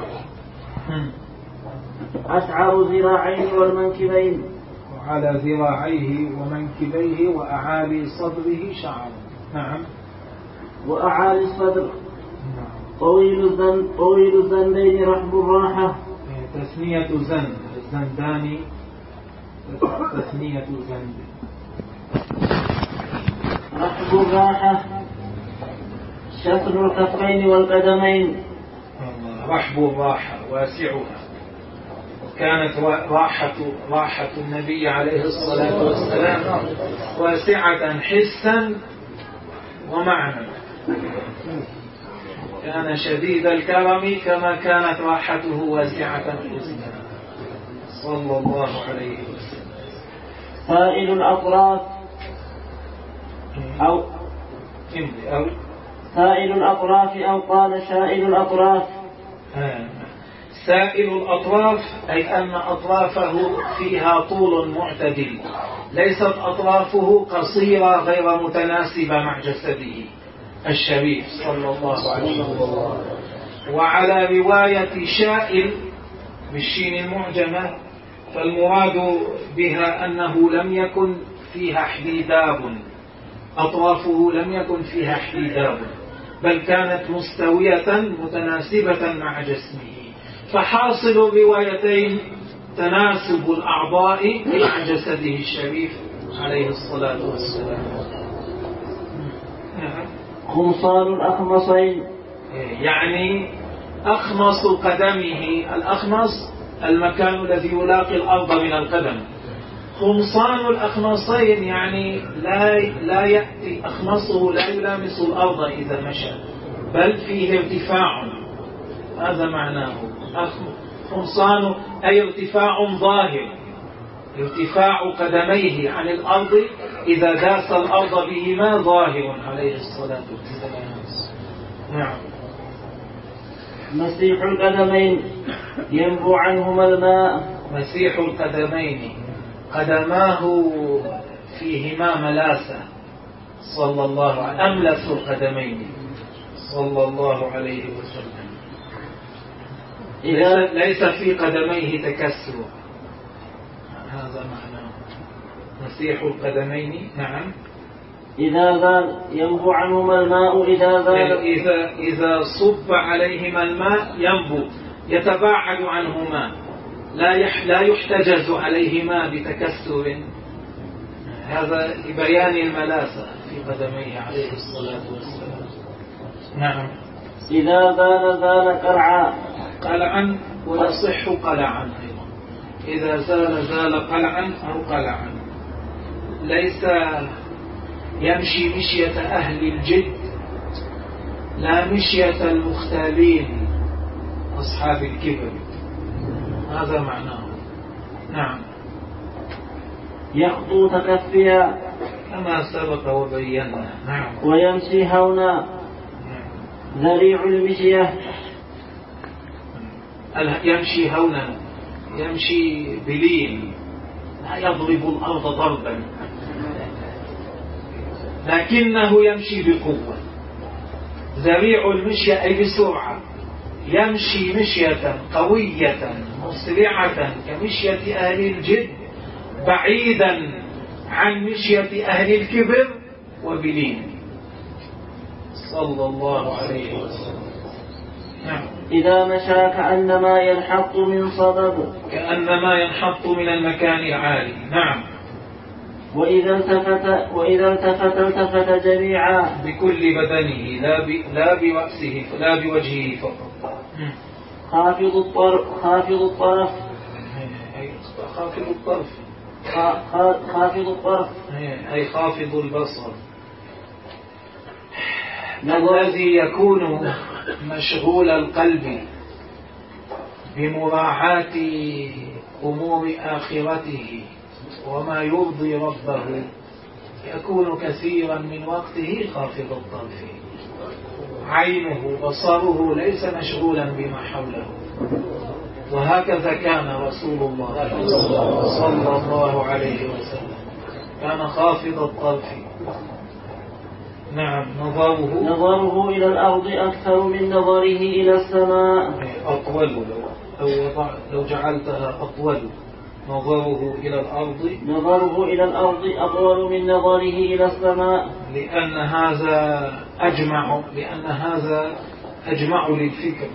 أشعر ذراعين والمنكبين، وعلى ذراعيه ومنكبيه وأعالي صدره شعر. نعم. وأعالي الصدر. نعم. طويل الزن طويل الزندين رحب الراحة، تثنية زند، الزنداني تثنية زند. رحب الراحة شطر الكفين والقدمين. رحب الراحة واسعها، كانت راحة راحة النبي عليه الصلاة والسلام واسعة حسا ومعنى، كان شديد الكرم كما كانت راحته واسعة حسا صلى الله عليه وسلم. سائل الأطراف أو أو سائل الأطراف أو قال شائل الأطراف. آه. سائل الأطراف أي أن أطرافه فيها طول معتدل، ليست أطرافه قصيرة غير متناسبة مع جسده الشريف صلى الله عليه وسلم. وعلى رواية شائل بالشين المعجمة فالمراد بها أنه لم يكن فيها حديداب، أطرافه لم يكن فيها حديداب، بل كانت مستوية متناسبة مع جسمه، فحاصل الروايتين تناسب الأعضاء مع جسده الشريف عليه الصلاة والسلام. خمصان الأخمصين، يعني أخمص قدمه، الأخمص المكان الذي يلاقي الأرض من القدم، خمصان الأخمصين يعني لا لا يأتي أخمصه لا يلامس الأرض إذا مشى، بل فيه ارتفاع، هذا معناه قمصان أي ارتفاع ظاهر، ارتفاع قدميه عن الأرض إذا داس الأرض بهما ظاهر عليه الصلاة والسلام. نعم. مسيح القدمين ينبو عنهما الماء. مسيح القدمين قدماه فيهما ملاسة صلى الله عليه أملس القدمين صلى الله عليه وسلم. ليس, ليس في قدميه تكسر، هذا معناه مسيح القدمين. نعم. إذا زال ينبو عنهما الماء إذا زال إذا, إذا صب عليهما الماء ينبو يتباعد عنهما، لا لا يحتجز عليهما بتكسر، هذا لبيان الملاسة في قدميه عليه الصلاة والسلام. نعم. إذا زال زال قرعا. قلعا ويصح قلعا أيضا، إذا زال زال قلعا أو قلعا، ليس يمشي مشية أهل الجد لا مشية المختالين أصحاب الكبر، هذا معناه. نعم. يخطو تكفيا كما سبق وبينا. نعم. ويمشي هونا ذريع المشية. يمشي هونا يمشي بلين، لا يضرب الأرض ضربا، لكنه يمشي بقوة. ذريع المشية أي بسرعة، يمشي مشية قوية مسرعة كمشية أهل الجد، بعيدا عن مشية أهل الكبر وبلين صلى الله عليه وسلم. نعم. إذا مشى كأنما ينحط من صدد، كأنما ينحط من المكان العالي. نعم. وإذا التفت وإذا التفت التفت جميعا بكل بدنه، لا ب... لا برأسه لا بوجهه فقط. خافض الطرف خافض الطرف خافض الطرف خافض الطرف أي خافض البصر، الذي يكون مشغول القلب بمراعاة أمور آخرته وما يرضي ربه، يكون كثيرا من وقته خافض الطرف، عينه بصره ليس مشغولا بما حوله. وهكذا كان رسول الله صلى الله عليه وسلم، كان خافض الطرف. نعم. نظره نظره إلى الأرض أكثر من نظره إلى السماء. أطول، لو, لو, لو جعلتها أطول، نظره إلى الأرض نظره إلى الأرض أطول من نظره إلى السماء، لأن هذا أجمع لأن هذا أجمع للفكر.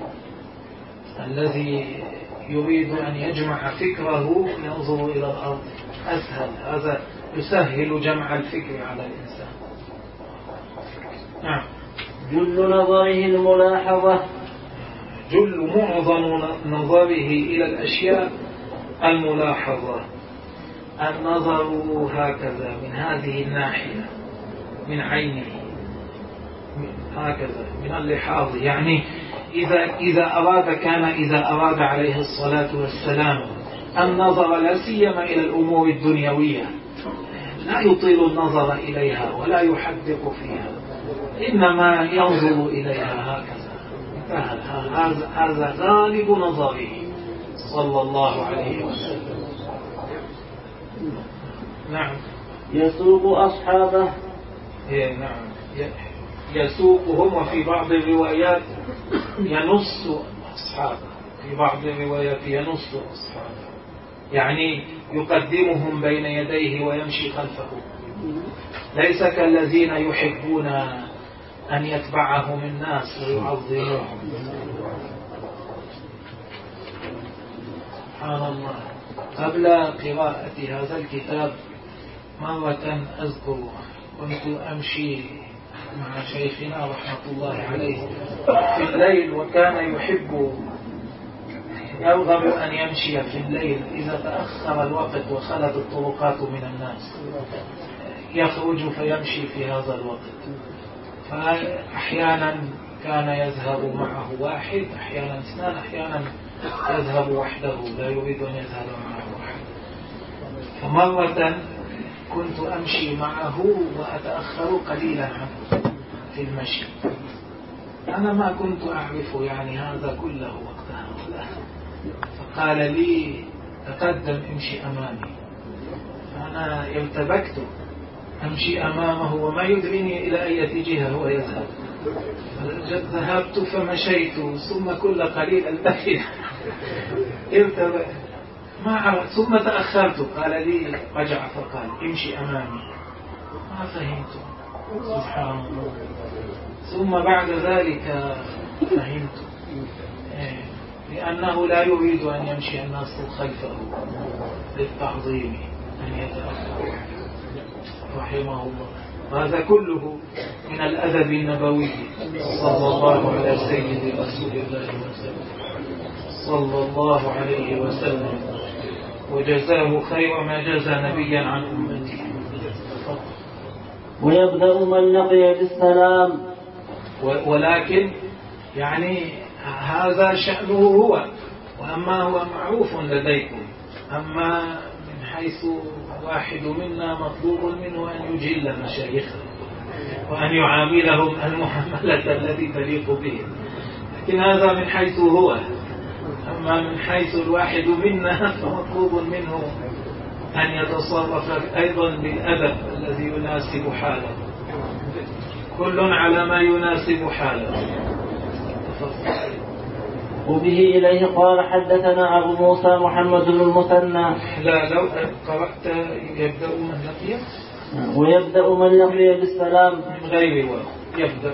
الذي يريد أن يجمع فكره ينظر إلى الأرض أسهل، هذا يسهل جمع الفكر على الإنسان. نعم. جل نظره الملاحظة، جل معظم نظره إلى الأشياء الملاحظة، النظر هكذا من هذه الناحية من عينه هكذا من اللحاظ، يعني إذا إذا أراد كان إذا أراد عليه الصلاة والسلام النظر لا سيما إلى الأمور الدنيوية لا يطيل النظر إليها ولا يحدق فيها، إنما ينظر إليها هكذا. هذا هذا غالب نظره صلى الله عليه وسلم. نعم. يسوق أصحابه. إيه نعم. يسوقهم، وفي بعض الروايات ينص أصحابه، في بعض الروايات ينص أصحابه، يعني يقدمهم بين يديه ويمشي خلفه، ليس كالذين يحبون أن يتبعهم الناس ويعظموهم. سبحان الله. قبل قراءة هذا الكتاب مرة أذكر كنت أمشي مع شيخنا رحمة الله عليه في الليل، وكان يحب يرغب أن يمشي في الليل إذا تأخر الوقت وخلت الطرقات من الناس، يخرج فيمشي في هذا الوقت. فأحيانا كان يذهب معه واحد، أحيانا اثنان، أحيانا يذهب وحده لا يريد أن يذهب معه واحد. فمرة كنت أمشي معه وأتأخر قليلا عنه في المشي. أنا ما كنت أعرف يعني هذا كله وقتها ولا. فقال لي تقدم امشي أمامي. فأنا ارتبكت أمشي أمامه وما يدريني إلى أي جهة هو يذهب. ذهبت فمشيت ثم كل قليل التفت ارتبك ما عرفت ثم تأخرت. قال لي رجع فقال امشي أمامي. ما فهمت سبحان الله. ثم بعد ذلك فهمت لأنه لا يريد أن يمشي الناس خلفه للتعظيم أن يتأخر رحمه الله. هذا كله من الأدب النبوي صلى الله على سيد رسول الله وسلم صلى الله عليه وسلم، وجزاه خير ما جزى نبيا عن أمته. ويبدأ من لقي بالسلام. ولكن يعني هذا شأنه هو، وأما هو معروف لديكم. أما من حيث واحد منا مطلوب منه أن يجل مشايخه وأن يعاملهم المعاملة التي تليق به، لكن هذا من حيث هو. أما من حيث الواحد منا فمطلوب منه أن يتصرف أيضا بالأدب الذي يناسب حاله، كل على ما يناسب حاله. وبه إليه قال حدثنا أبو موسى محمد بن المثنى. لا لو قرأت يبدأ من لقي ويبدأ من لقي بالسلام من غير واو يبدأ.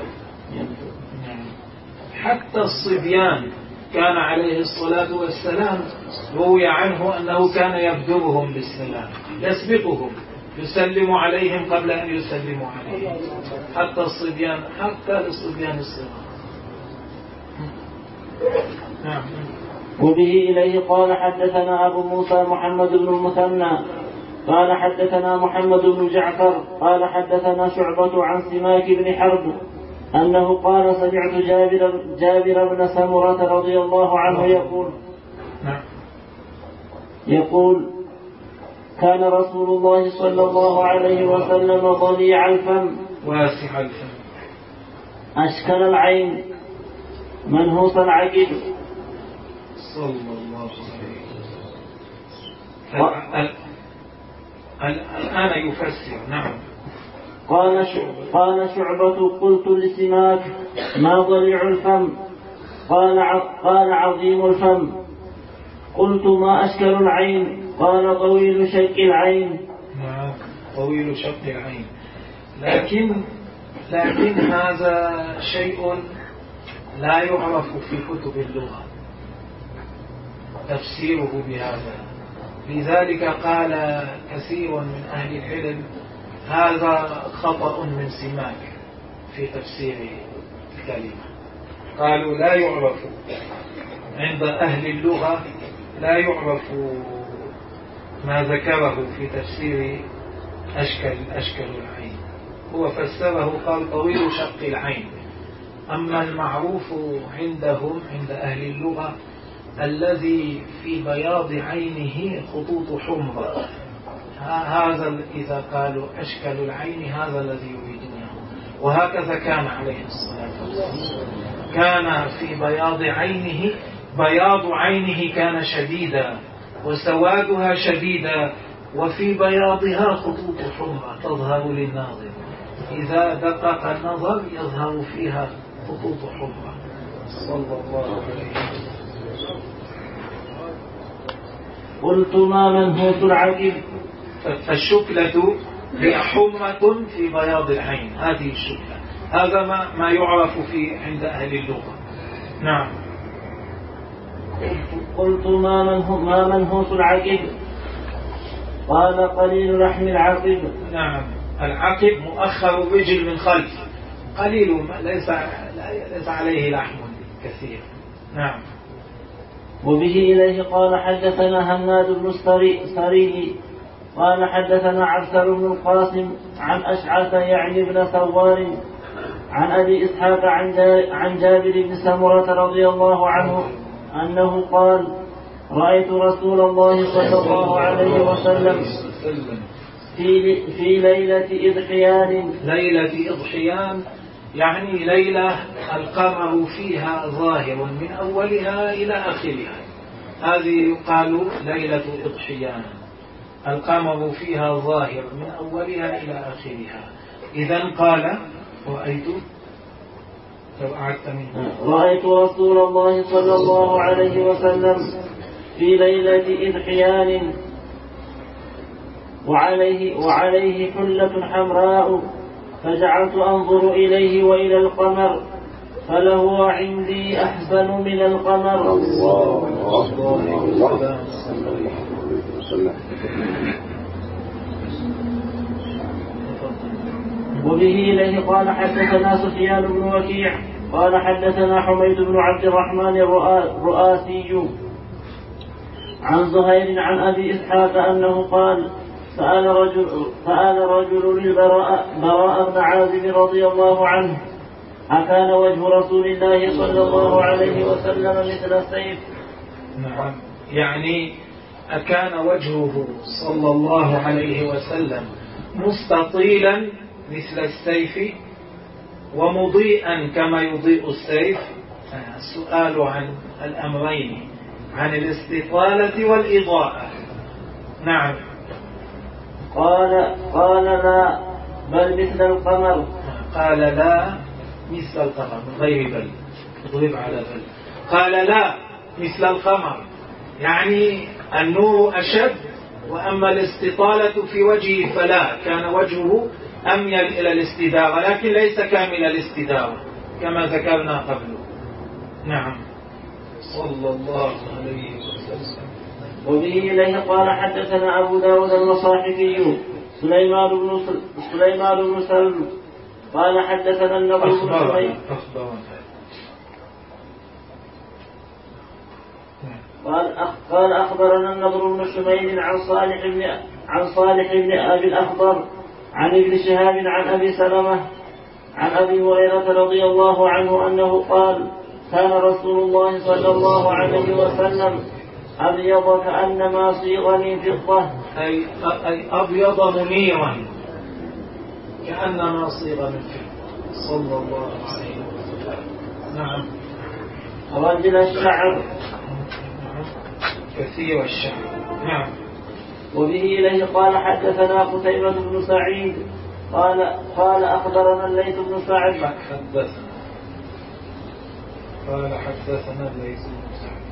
حتى الصبيان كان عليه الصلاة والسلام روي عنه أنه كان يبدأهم بالسلام، يسبقهم يسلم عليهم قبل أن يسلموا عليه. حتى الصبيان، حتى الصبيان الصغار. نعم. وبه إليه قال حدثنا أبو موسى محمد بن المثنى قال حدثنا محمد بن جعفر قال حدثنا شعبة عن سماك بن حرب أنه قال سمعت جابر, جابر بن سمرة رضي الله عنه يقول يقول كان رسول الله صلى الله عليه وسلم ضليع الفم واسع الفم أشكل العين منهوس العقل صلى الله عليه وسلم. الآن يفسر. نعم. قال قال شعبة قلت لسماك ما ضليع الفم؟ قال قال عظيم الفم. قلت ما أشكل العين؟ قال طويل شق العين. نعم طويل شق العين. لكن لكن هذا شيء لا يعرف في كتب اللغة تفسيره بهذا، لذلك قال كثير من أهل العلم هذا خطأ من سماك في تفسير الكلمة. قالوا لا يعرف عند أهل اللغة، لا يعرف ما ذكره في تفسير أشكل أشكل العين. هو فسره قال طويل شق العين. أما المعروف عندهم عند أهل اللغة الذي في بياض عينه خطوط حمراء، هذا إذا قالوا أشكل العين هذا الذي يريدونه. وهكذا كان عليه الصلاة والسلام، كان في بياض عينه، بياض عينه كان شديدا وسوادها شديدا، وفي بياضها خطوط حمراء تظهر للناظر، إذا دقق النظر يظهر فيها خطوط حمراء صلى الله عليه وسلم. قلت ما منهوس العقل؟ فالشكلة هي حمرة في بياض العين، هذه الشكلة، هذا ما, ما يعرف في عند أهل اللغة. نعم. قلت ما منهوس, ما منهوس العقل؟ قال قليل لحم العقب. نعم العقب مؤخر الرجل من خلف، قليل ليس, ليس عليه لحم كثير. نعم. وبه إليه قال حدثنا هناد بن السري قال حدثنا عبثر بن القاسم عن أشعث يعني بن ثوار عن أبي إسحاق عن جابر بن سمرة رضي الله عنه أنه قال رأيت رسول الله صلى الله عليه وسلم في في ليلة إضحيان. ليلة إضحيان يعني ليلة القمر فيها ظاهر من أولها إلى آخرها، هذه يقال ليلة إضحيان، القمر فيها ظاهر من أولها إلى آخرها. إذن قال رأيت رأيت رسول الله صلى الله عليه وسلم في ليلة إضحيان وعليه, وعليه حلة حمراء، فجعلت أنظر إليه وإلى القمر فلهو عندي أحسن من القمر. الله الله وبه إليه قال حدثنا سفيان بن وكيع قال حدثنا حميد بن عبد الرحمن الرؤاسي عن زهير عن أبي إسحاق أنه قال سأل رجل, سأل رجل للبراء براء بن عازب رضي الله عنه أكان وجه رسول الله صلى الله عليه وسلم مثل السيف؟ نعم، يعني أكان وجهه صلى الله عليه وسلم مستطيلا مثل السيف ومضيئا كما يضيء السيف؟ السؤال عن الأمرين، عن الاستطالة والإضاءة. نعم. قال قال لا بل مثل القمر. قال لا مثل القمر من غير بل، اضرب على بل. قال لا مثل القمر، يعني النور أشد، وأما الاستطالة في وجهه فلا، كان وجهه أميل إلى الاستدارة لكن ليس كامل الاستدارة كما ذكرنا قبله. نعم صلى الله عليه وسلم. وبه إليه قال حدثنا أبو داود المصاحفي سليمان بن سليمان بن سلم قال حدثنا النضر بن شميل قال قال أخبرنا النضر بن شميل عن صالح بن عن صالح بن أبي الأخضر عن ابن شهاب عن أبي سلمة عن أبي هريرة رضي الله عنه أنه قال كان رسول الله صلى الله عليه وسلم أبيض كأنما صيغ من فضة، أي أبيض منيرا كأنما صيغ من فضة صلى الله عليه وسلم. نعم. رجل الشعر كثير الشعر. نعم. وبه إليه قال حدثنا قتيبة بن سعيد قال قال أخبرنا الليث بن سعد حدثنا قال حدثنا الليث بن سعد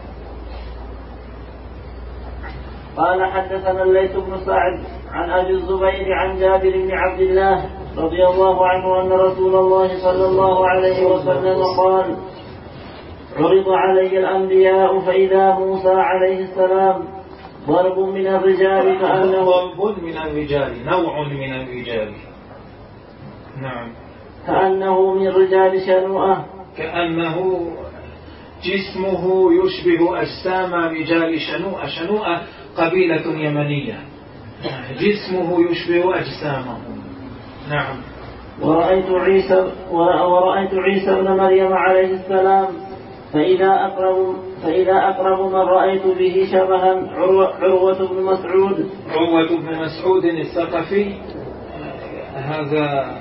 قال حدثنا الليث بن سعد عن أبي الزبير عن جابر بن عبد الله رضي الله عنه أن رسول الله صلى الله عليه وسلم قال عرض علي الأنبياء فإذا موسى عليه السلام ضرب من الرجال كأنه ضرب من الرجال نوع من الرجال. نعم. كأنه من رجال شنوءة، كأنه جسمه يشبه أجسام رجال شنوءة. شنوءة قبيلة يمنية، جسمه يشبه أجسامهم. نعم. ورأيت عيسى ورأيت عيسى ابن مريم عليه السلام فإذا أقرب فإذا أقرب من رأيت به شبها عروة بن مسعود. عروة بن مسعود الثقفي، هذا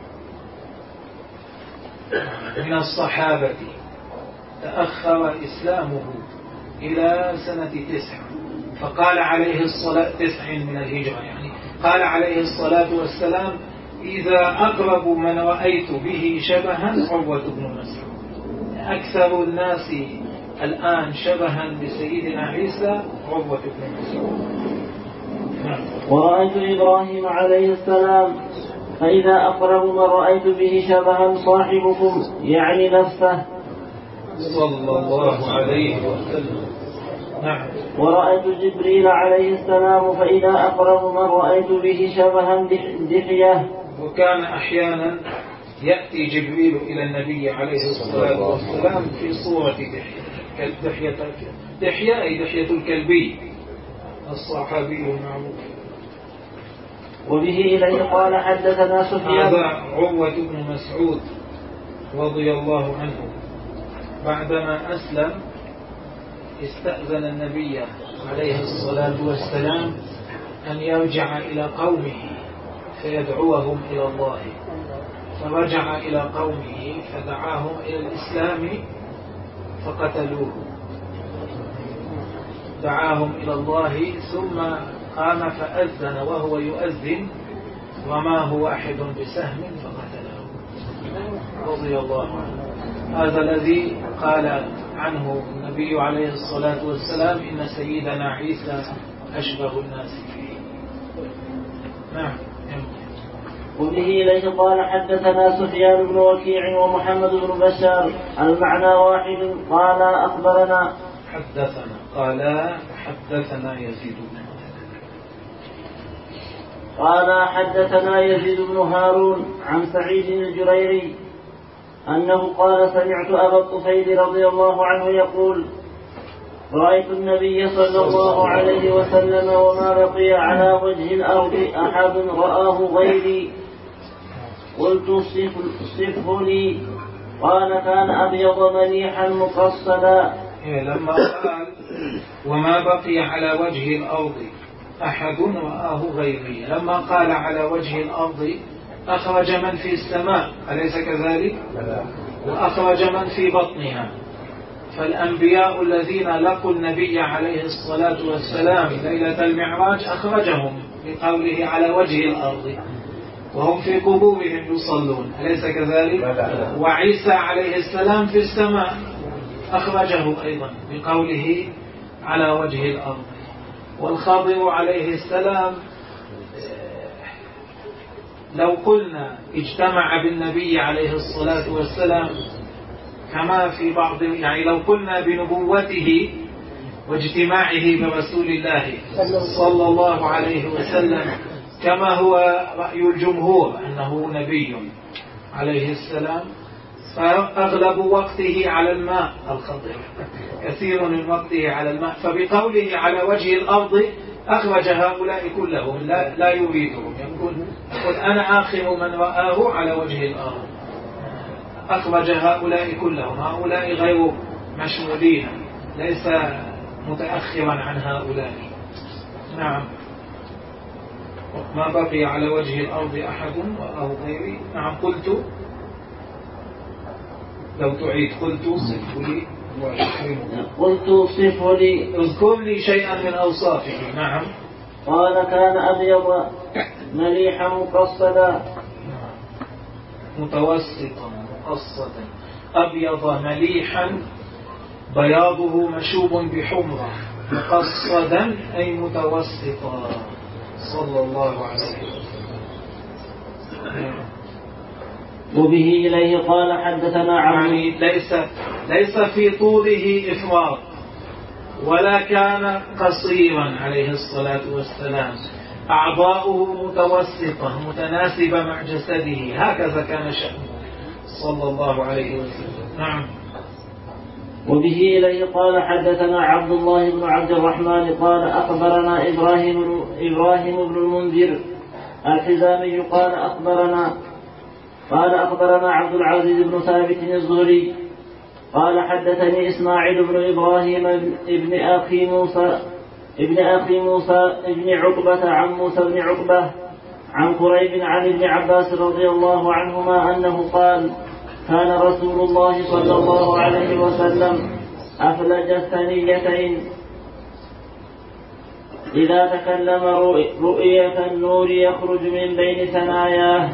من الصحابة، تأخر إسلامه إلى سنة تسع، فقال عليه الصلاة تسع من الهجرة، يعني قال عليه الصلاة والسلام إذا أقرب من رأيت به شبها عروة بن مسعود. أكثر الناس الآن شبها بسيدنا عيسى عروة بن مسعود. ورأيت إبراهيم عليه السلام فإذا أقرب من رأيت به شبها صاحبكم يعني نفسه صلى الله عليه وسلم. نعم. ورأيت جبريل عليه السلام فإذا أقرب من رأيت به شبها دحية. وكان أحيانا يأتي جبريل إلى النبي عليه الصلاة والسلام في صورة دحية، دحية دحية أي دحية الكلبي الصحابي المعروف. وبه إليه قال حدثنا سفيان. هذا عروة بن مسعود رضي الله عنه بعدما أسلم استأذن النبي عليه الصلاة والسلام أن يرجع إلى قومه فيدعوهم إلى الله، فرجع إلى قومه فدعاهم إلى الإسلام فقتلوه، دعاهم إلى الله ثم قام فأذن وهو يؤذن رماه واحد بسهم فقتله رضي الله عنه. هذا الذي قال عنه النبي عليه الصلاة والسلام إن سيدنا عيسى أشبه الناس فيه. نعم. وبه إليه قال حدثنا سفيان بن وكيع ومحمد بن بشار المعنى واحد قال أخبرنا حدثنا قال حدثنا يزيد بن قال حدثنا يزيد بن هارون عن سعيد الجريري أنه قال سمعت أبا الطفيل رضي الله عنه يقول رأيت النبي صلى الله عليه وسلم وما بقي على وجه الأرض أحد رآه غيري قلت صفه لي قال كان أبيض مليحا مقصدا. لما قال وما بقي على وجه الأرض أحد رآه غيري، لما قال على وجه الأرض أخرج من في السماء أليس كذلك؟ وأخرج من في بطنها، فالأنبياء الذين لقوا النبي عليه الصلاة والسلام ليلة المعراج أخرجهم بقوله على وجه الأرض وهم في قبورهم يصلون أليس كذلك؟ وعيسى عليه السلام في السماء أخرجه أيضا بقوله على وجه الأرض. والخضر عليه السلام لو قلنا اجتمع بالنبي عليه الصلاة والسلام كما في بعض، يعني لو قلنا بنبوته واجتماعه برسول الله صلى الله عليه وسلم كما هو رأي الجمهور أنه نبي عليه السلام، فأغلب وقته على الماء الخضر، كثير من وقته على الماء، فبقوله على وجه الأرض أخرج هؤلاء كلهم لا, لا يريدهم، يقول أنا آخر من رآه على وجه الأرض، أخرج هؤلاء كلهم، هؤلاء غير مشمولين، ليس متأخرا عن هؤلاء. نعم. ما بقي على وجه الأرض أحد رآه غيري. نعم. قلت لو تعيد قلت صف لي قلت صف لي اذكر لي شيئا من أوصافه. نعم. قال كان أبيض مليحا مقصدا متوسطا مقصدا. أبيض مليحا بياضه مشوب بحمرة، مقصدا أي متوسطا صلى الله عليه وسلم. وبه إليه قال حدثنا عن يعني ليس ليس في طوله إفراط ولا كان قصيرا عليه الصلاة والسلام، أعضاؤه متوسطة متناسبة مع جسده، هكذا كان شأنه صلى الله عليه وسلم. نعم. وبه إليه قال حدثنا عبد الله بن عبد الرحمن قال أخبرنا إبراهيم إبراهيم بن المنذر الحزامي قال أخبرنا قال أخبرنا عبد العزيز بن ثابت الزهري قال حدثني إسماعيل بن إبراهيم ابن أخي موسى ابن أخي موسى ابن عقبة عن موسى بن عقبة عن قريب عن ابن عباس رضي الله عنهما أنه قال كان رسول الله صلى الله عليه وسلم أفلج الثنيتين إذا تكلم رؤية النور يخرج من بين ثناياه.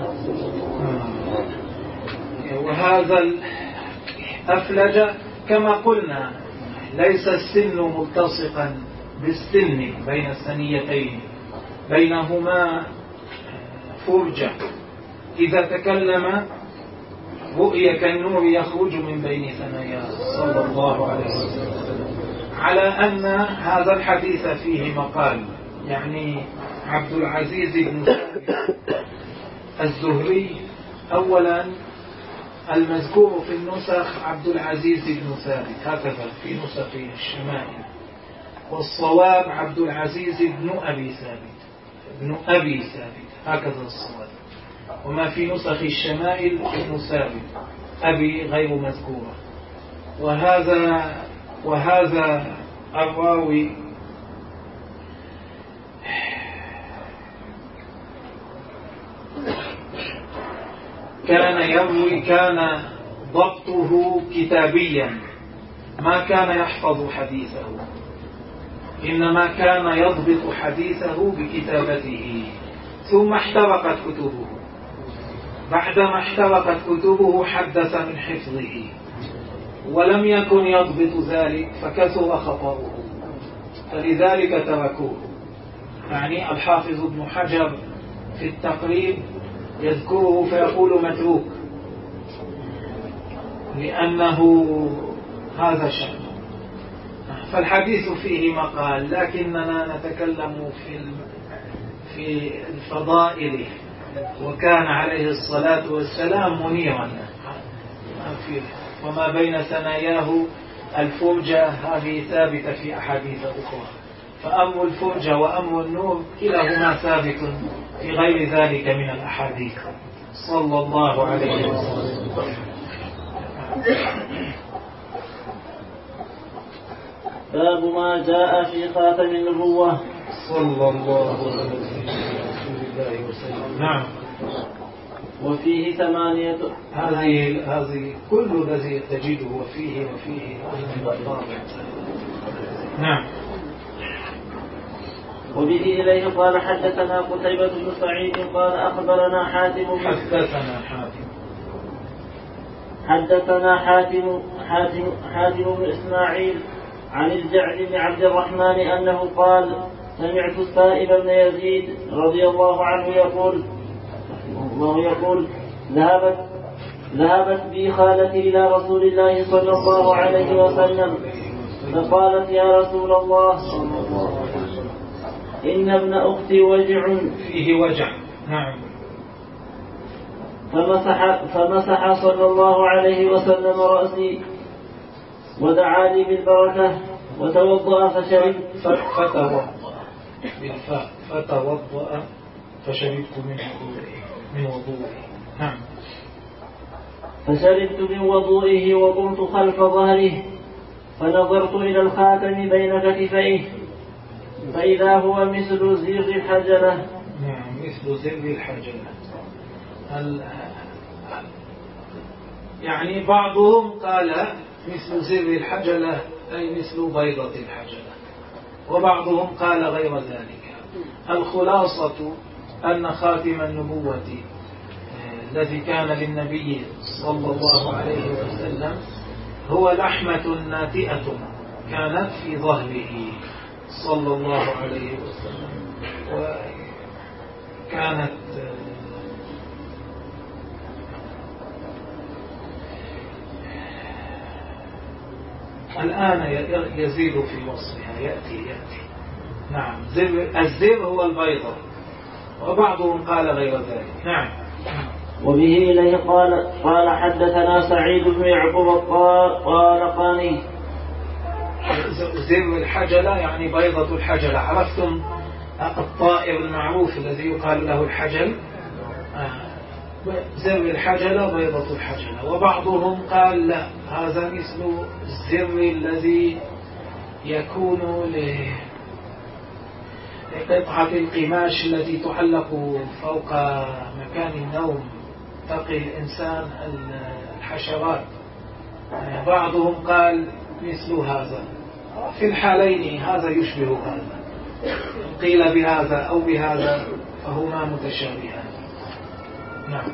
وهذا الأفلج كما قلنا ليس السن ملتصقا بالسن بين الثنيتين، بينهما فرجة، إذا تكلم رؤية كالنور يخرج من بين ثناياه صلى الله عليه وسلم، على أن هذا الحديث فيه مقال. يعني عبد العزيز بن ثابت الزهري أولا المذكور في النسخ عبد العزيز بن ثابت هكذا في نسخ الشمائل، والصواب عبد العزيز بن أبي ثابت ابن أبي ثابت هكذا الصواب، وما في نسخ الشمائل ابن ثابت أبي غير مذكورة. وهذا وهذا الراوي كان يروي كان ضبطه كتابيا، ما كان يحفظ حديثه، إنما كان يضبط حديثه بكتابته. ثم احترقت كتبه، بعدما احترقت كتبه حدث من حفظه، ولم يكن يضبط ذلك فكثر خطأه، فلذلك تركوه. يعني الحافظ ابن حجر في التقريب يذكره فيقول متروك، لأنه هذا شأن. فالحديث فيه مقال، لكننا نتكلم في في الفضائل، وكان عليه الصلاة والسلام منيرا، وما بين ثناياه الفرجة هذه ثابتة في أحاديث أخرى، فأمر الفرجة وأمر النور كلاهما ثابت في غير ذلك من الأحاديث صلى الله عليه وسلم. باب ما جاء في خاتم النبوة صلى الله عليه وسلم. نعم. وفيه ثمانية. هذه هذه كل الذي تجده وفيه وفيه نعم. وبه إليه قال حدثنا قتيبة بن سعيد قال أخبرنا حاتم حدثنا حاتم حدثنا حاتم حاتم حاتم بن إسماعيل عن الجعد بن عبد الرحمن أنه قال سمعت السائب بن يزيد رضي الله عنه يقول الله يقول ذهبت ذهبت بي خالتي إلى رسول الله صلى الله عليه وسلم فقالت يا رسول الله إن ابن أختي وجع فيه وجع. نعم. فمسح, فمسح صلى الله عليه وسلم رأسي ودعا لي بالبركة وتوضأ فشربت فتوضأ بالفاء فتوضأ فشربت من وضوئه من وضوئه. نعم. فشربت من وضوئه وقمت خلف ظهره فنظرت إلى الخاتم بين كتفيه فإذا هو مثل زر الحجلة. نعم، مثل زر الحجلة. يعني بعضهم قال مثل زر الحجلة أي مثل بيضة الحجلة، وبعضهم قال غير ذلك. الخلاصة أن خاتم النبوة الذي كان للنبي صلى الله عليه وسلم هو لحمة ناتئة كانت في ظهره صلى الله عليه وسلم، وكانت الآن يزيد في وصفها يأتي يأتي. نعم. الزر هو البيضة، وبعضهم قال غير ذلك. نعم. وبه إليه قال قال حدثنا سعيد بن يعقوب قال قاني زر الحجلة يعني بيضة الحجلة. عرفتم الطائر المعروف الذي يقال له الحجل؟ زر الحجلة بيضة الحجلة. وبعضهم قال لا، هذا مثل الزر الذي يكون لقطعة القماش التي تعلق فوق مكان النوم تقي الإنسان الحشرات. بعضهم قال مثل هذا. في الحالين هذا يشبه هذا، قيل بهذا أو بهذا فهما متشابهان. نعم.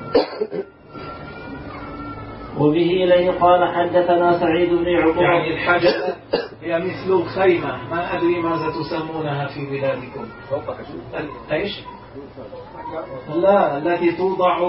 وبه إليه قال حدثنا سعيد بن يعقوب. يعني الحجلة هي مثل الخيمة، ما أدري ماذا تسمونها في بلادكم. ايش؟ لا، التي توضع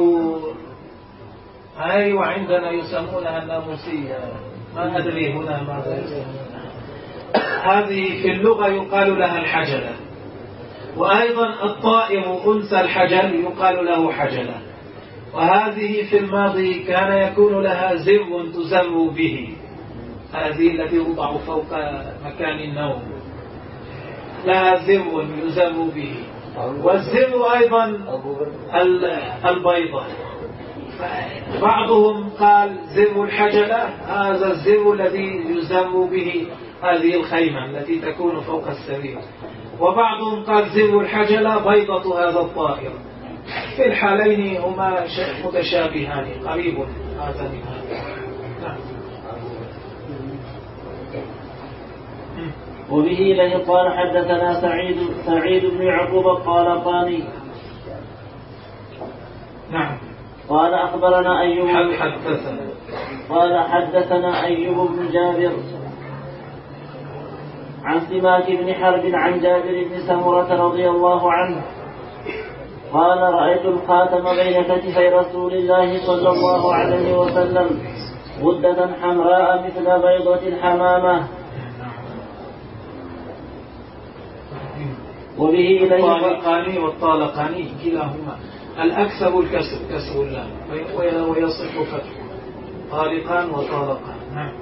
أيوة عندنا يسمونها الناموسية، ما أدري هنا ماذا يسمونها. هذه في اللغة يقال لها الحجلة. وأيضا الطائر أنثى الحجل يقال له حجلة. وهذه في الماضي كان يكون لها زر تزر به، هذه التي يوضع فوق مكان النوم، لها زر يزر به. والزر أيضا البيضة. بعضهم قال زر الحجلة هذا الزر الذي يزر به هذه الخيمة التي تكون فوق السرير، وبعضهم قال زر الحجلة بيضة هذا الطائر. في الحالين هما متشابهان، قريب هذا من هذا. نعم. وبه إليه قال حدثنا سعيد سعيد بن يعقوب الطالقاني نعم. قال أخبرنا أيوب حدثنا قال حدثنا أيوب بن جابر عن سماك بن حرب عن جابر بن سمرة رضي الله عنه قال رأيت الخاتم بين كتفي رسول الله صلى الله عليه وسلم غدة حمراء مثل بيضة الحمامة. وبه إليه الطالقاني والطالقاني كلاهما الأكثر الكسر كسر اللام ويصح فتحه طالقان وطالقان. نعم.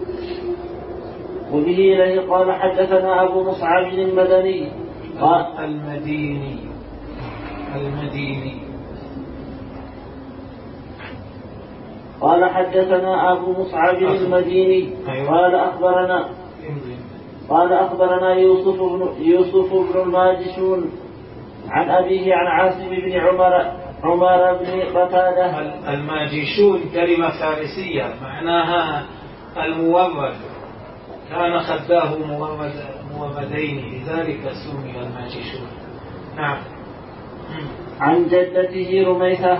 وبه إليه قال حدثنا أبو مصعب المدني قال المديني المديني قال حدثنا أبو مصعب المديني قال أخبرنا قال أخبرنا يوسف بن يوسف بن الماجشون عن أبيه عن عاصم بن عمر عمر بن قتادة. الماجشون كلمة فارسية معناها المورد، كان خداه موردين لذلك سمي الماجشون. نعم. عن جدته رميثة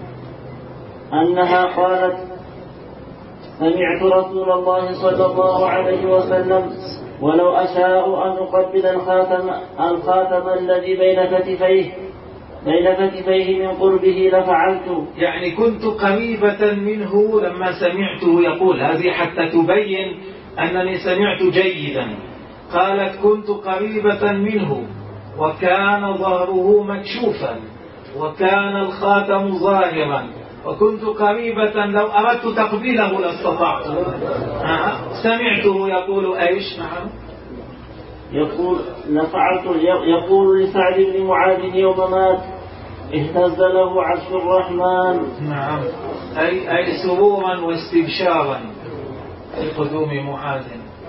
أنها قالت سمعت رسول الله صلى الله عليه وسلم ولو أشاء أن أقبل الخاتم, الخاتم الذي بين كتفيه بين كتفيه من قربه لفعلت. يعني كنت قريبة منه لما سمعته يقول، هذه حتى تبين أنني سمعت جيدا. قالت كنت قريبة منه وكان ظهره مكشوفا وكان الخاتم ظاهرا وكنت قريبة لو أردت تقبيله لاستطعت. آه. سمعته يقول ايش؟ نعم. يقول لفعلت يقول لسعد بن معاذ يوم مات اهتز له عرش الرحمن. نعم. أي, أي سرورا واستبشارا لقدوم معاذ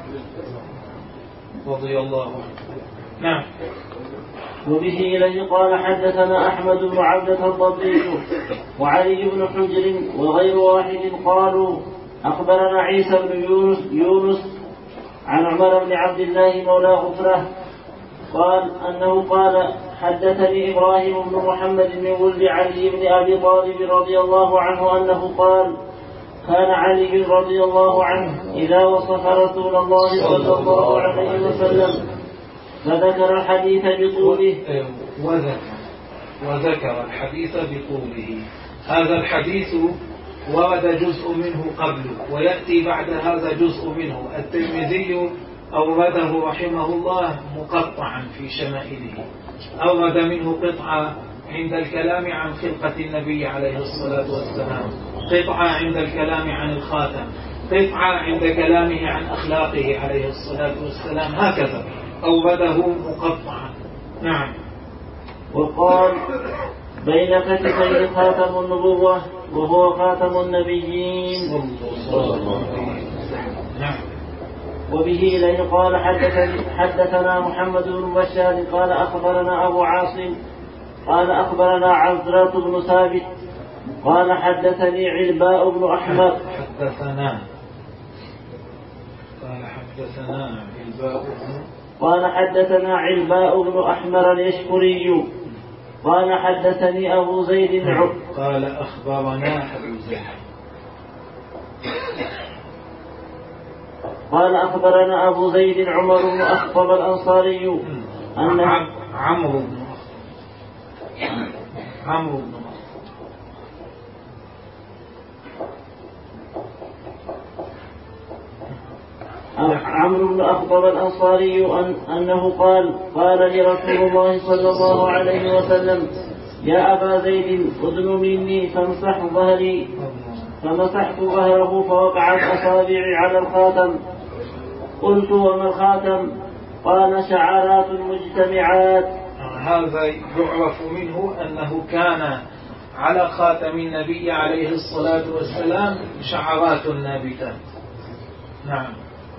رضي الله عنه. نعم. وبه إليه قال حدثنا أحمد بن عبدة الضبي وعلي بن حجر وغير واحد قالوا أخبرنا عيسى بن يونس, يونس عن عمر بن عبد الله مولى غفرة قال أنه قال حدثني إبراهيم بن محمد بن ولد علي بن أبي طالب رضي الله عنه أنه قال كان علي رضي الله عنه إذا وصف رسول الله صلى الله عليه وسلم فذكر الحديث بطوله وذكر, وذكر الحديث بطوله. هذا الحديث ورد جزء منه قبله ويأتي بعد هذا جزء منه. الترمذي أورده رحمه الله مقطعا في شمائله، أورد منه قطعة عند الكلام عن خلقة النبي عليه الصلاة والسلام، قطعة عند الكلام عن الخاتم، قطعة عند كلامه عن أخلاقه عليه الصلاة والسلام، هكذا أورده مقطعا. نعم. وقال بين كتفي خاتم النبوة وهو خاتم النبيين. نعم. وبه إليه قال حدثنا محمد بن بشار قال أخبرنا أبو عاصم قال أخبرنا عزرة بن ثابت قال حدثني علباء بن أحمد حدثنا قال حدثنا علباء قال حدثنا علباء بن أحمر اليشكري قال حدثني أبو زيد قال أخبرنا أبو زيد قال أخبرنا أبو زيد عمر بن أخطب الأنصاري أن عمرو بن عمرو بن عمرو بن أخطب الأنصاري أن أنه قال قال لي رسول الله صلى الله عليه وسلم يا أبا زيد أدن مني فامسح ظهري فمسحت ظهره فوقعت أصابعي على الخاتم. قلت وما الخاتم؟ قال شعارات مجتمعات. هذا يعرف منه أنه كان على خاتم النبي عليه الصلاة والسلام شعرات نابتات. نعم.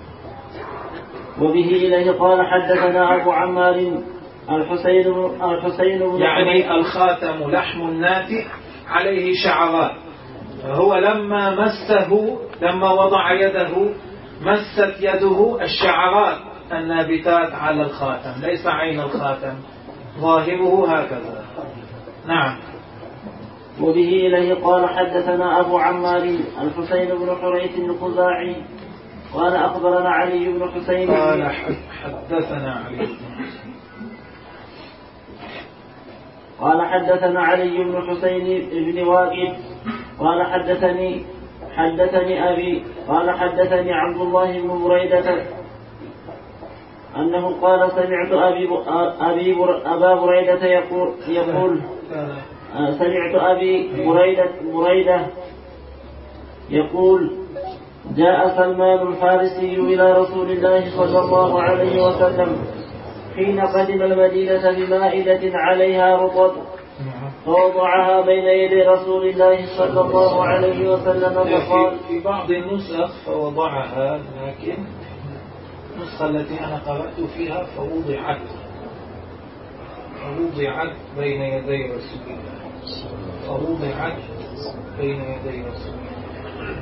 وبه إليه قال حدثنا أبو عمار الحسين الحسين يعني الخاتم لحم ناتئ عليه شعرات، فهو لما مسه لما وضع يده مست يده الشعرات النابتات على الخاتم، ليس عين الخاتم، ظاهره هكذا. نعم. وبه إليه قال حدثنا أبو عمار الحسين بن حريث الخزاعي قال أخبرنا علي بن حسين قال حدثنا علي قال حدثنا علي بن حسين بن واقد قال حدثني حدثني أبي قال حدثني عبد الله بن بريدة أنه قال سمعت أبي أبي أبا بريدة يقول يقول سمعت أبي بريدة بريدة يقول جاء سلمان الفارسي إلى رسول الله صلى الله عليه وسلم حين قدم المدينة بمائدة عليها رطب فوضعها بين يدي رسول الله صلى الله عليه وسلم فقال في بعض النسخ فوضعها، لكن النسخة التي أنا قرأت فيها فوضعت فوضعت بين يدي رسول الله فوضعت بين يدي رسول الله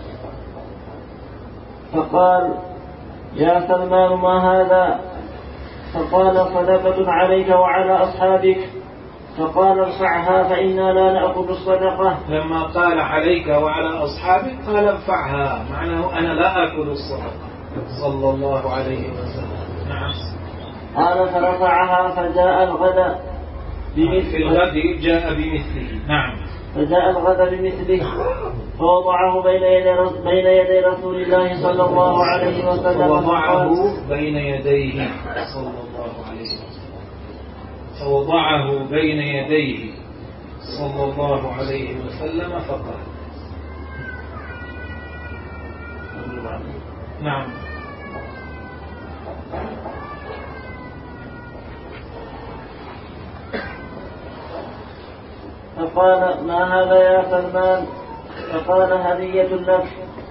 فقال يا سلمان ما هذا؟ فقال صدقة عليك وعلى أصحابك. فقال ارفعها فإنا لا نأخذ الصدقة. لما قال عليك وعلى أصحابك قال ارفعها، معناه أنا لا أكل الصدقة صلى الله عليه وسلم. نعم. قال فرفعها فجاء الغد بمثل الغد جاء بمثله. نعم. فجاء الغد بمثله فوضعه بين يدي بين يدي رسول الله صلى الله عليه وسلم فوضعه بين يديه صلى الله عليه وسلم فوضعه بين يديه صلى الله عليه وسلم فقال. نعم. فقال ما هذا يا سلمان؟ فقال هدية لك.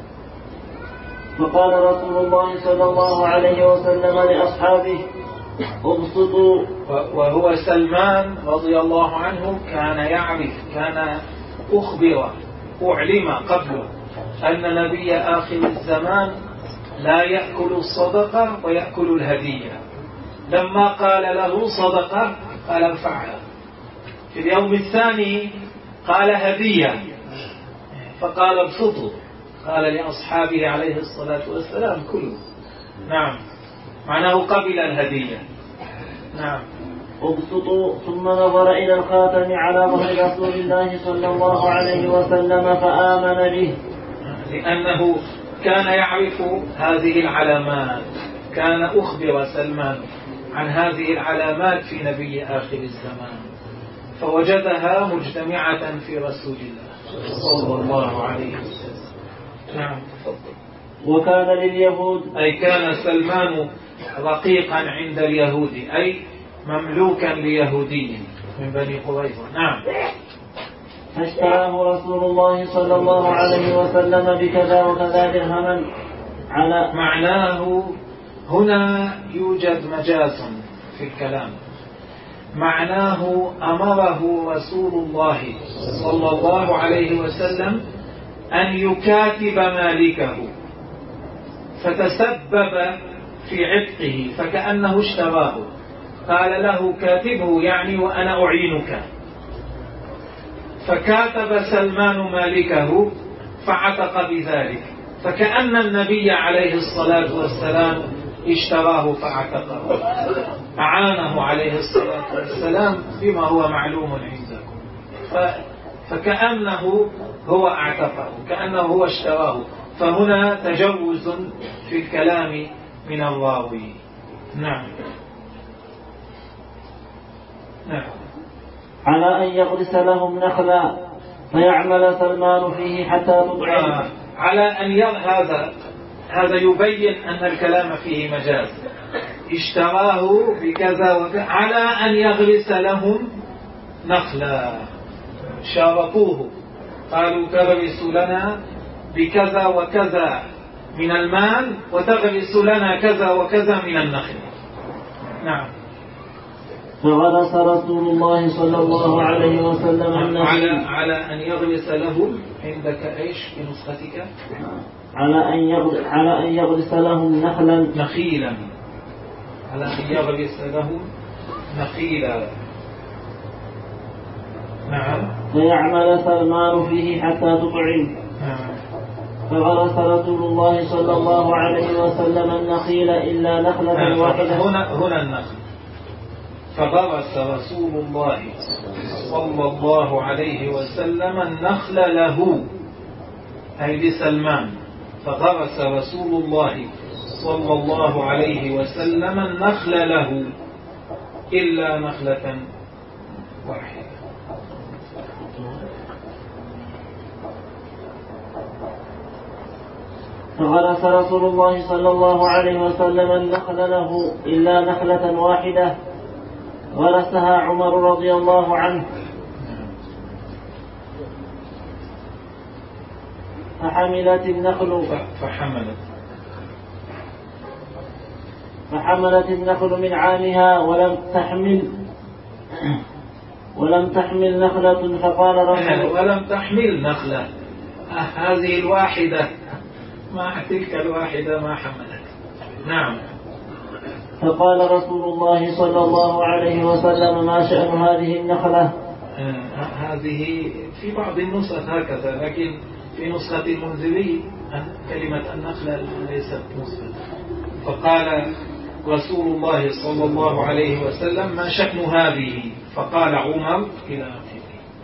فقال رسول الله صلى الله عليه وسلم لأصحابه ابسطوا. وهو سلمان رضي الله عنه كان يعرف، كان أخبر أعلم قبله أن نبي آخر الزمان لا يأكل الصدقة ويأكل الهدية. لما قال له صدقة قال ارفعها. في اليوم الثاني قال هدية فقال ابسطوا، قال لأصحابه عليه الصلاة والسلام كلوا. نعم. معناه قبل الهدية. نعم. ابسطوا. ثم نظر إلى الخاتم على ظهر رسول الله صلى الله عليه وسلم فآمن به، لأنه كان يعرف هذه العلامات، كان أخبر سلمان عن هذه العلامات في نبي آخر الزمان، فوجدها مجتمعة في رسول الله صلى الله عليه وسلم. نعم. وكان لليهود أي كان سلمان رقيقا عند اليهود، أي مملوكا ليهودي من بني قريظة. نعم. فاشتراه رسول الله صلى الله عليه وسلم بكذا وكذا درهما على. معناه هنا يوجد مجاز في الكلام، معناه أمره رسول الله صلى الله عليه وسلم أن يكاتب مالكه، فتسبب في عتقه فكأنه اشتراه، قال له كاتبه يعني وأنا أعينك، فكاتب سلمان مالكه فعتق بذلك، فكأن النبي عليه الصلاة والسلام اشتراه فعتقه، أعانه عليه الصلاة والسلام بما هو معلوم عندكم، فكأنه هو اعتقه، كأنه هو اشتراه. فهنا تجوز في الكلام من الراوي. نعم. نعم. على أن يغرس لهم نخلا فيعمل سلمان فيه حتى تطعم. على أن يغ... هذا هذا يبين أن الكلام فيه مجاز، اشتراه بكذا وكذا على أن يغرس لهم نخلا، شارطوه قالوا تغرس لنا بكذا وكذا من المال وتغرس لنا كذا وكذا من النخل. نعم. فغرس رسول الله صلى الله عليه وسلم على على أن يغرس له. عندك إيش في نسختك؟ على أن يغرس على أن يغرس لهم نخلا نخيلا على أن يغرس لهم نخيلا. نعم. فيعمل سلمان فيه حتى تطعم. نعم. فغرس رسول الله صلى الله عليه وسلم النخيل إلا نخلة واحدة. هنا هنا النخل. فغرس رسول الله صلى الله عليه وسلم النخل له أي لسلمان. فغرس رسول الله صلى الله عليه وسلم النخل له إلا نخلة واحدة. فغرس رسول الله صلى الله عليه وسلم النخل له إلا نخلة واحدة غرسها عمر رضي الله عنه. فحملت النخل فحملت فحملت النخل من عامها ولم تحمل ولم تحمل نخلة. فقال رسول ولم تحمل نخلة هذه الواحدة ما تلك الواحدة ما حملت. نعم. فقال رسول الله صلى الله عليه وسلم ما شأن هذه النخلة؟ هذه في بعض النسخ هكذا، لكن في نسخة المنذري كلمة النخلة ليست مثبتة. فقال رسول الله صلى الله عليه وسلم ما شأن هذه؟ فقال عمر إلى آخره.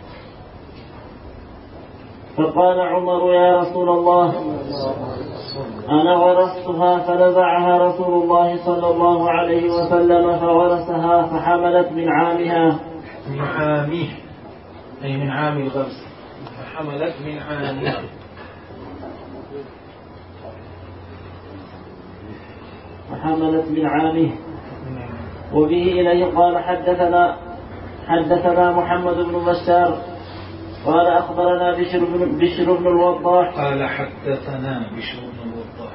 فقال عمر يا رسول الله أنا غرستها. فنزعها رسول الله صلى الله عليه وسلم فغرسها فحملت من عامها. من عامه أي من عام الغرس. فحملت من عامها. فحملت من عامه. وبه إليه قال حدثنا حدثنا محمد بن بشار قال أخبرنا بشر بن, بشر بن الوضاح قال حدثنا بشر بن الوضاح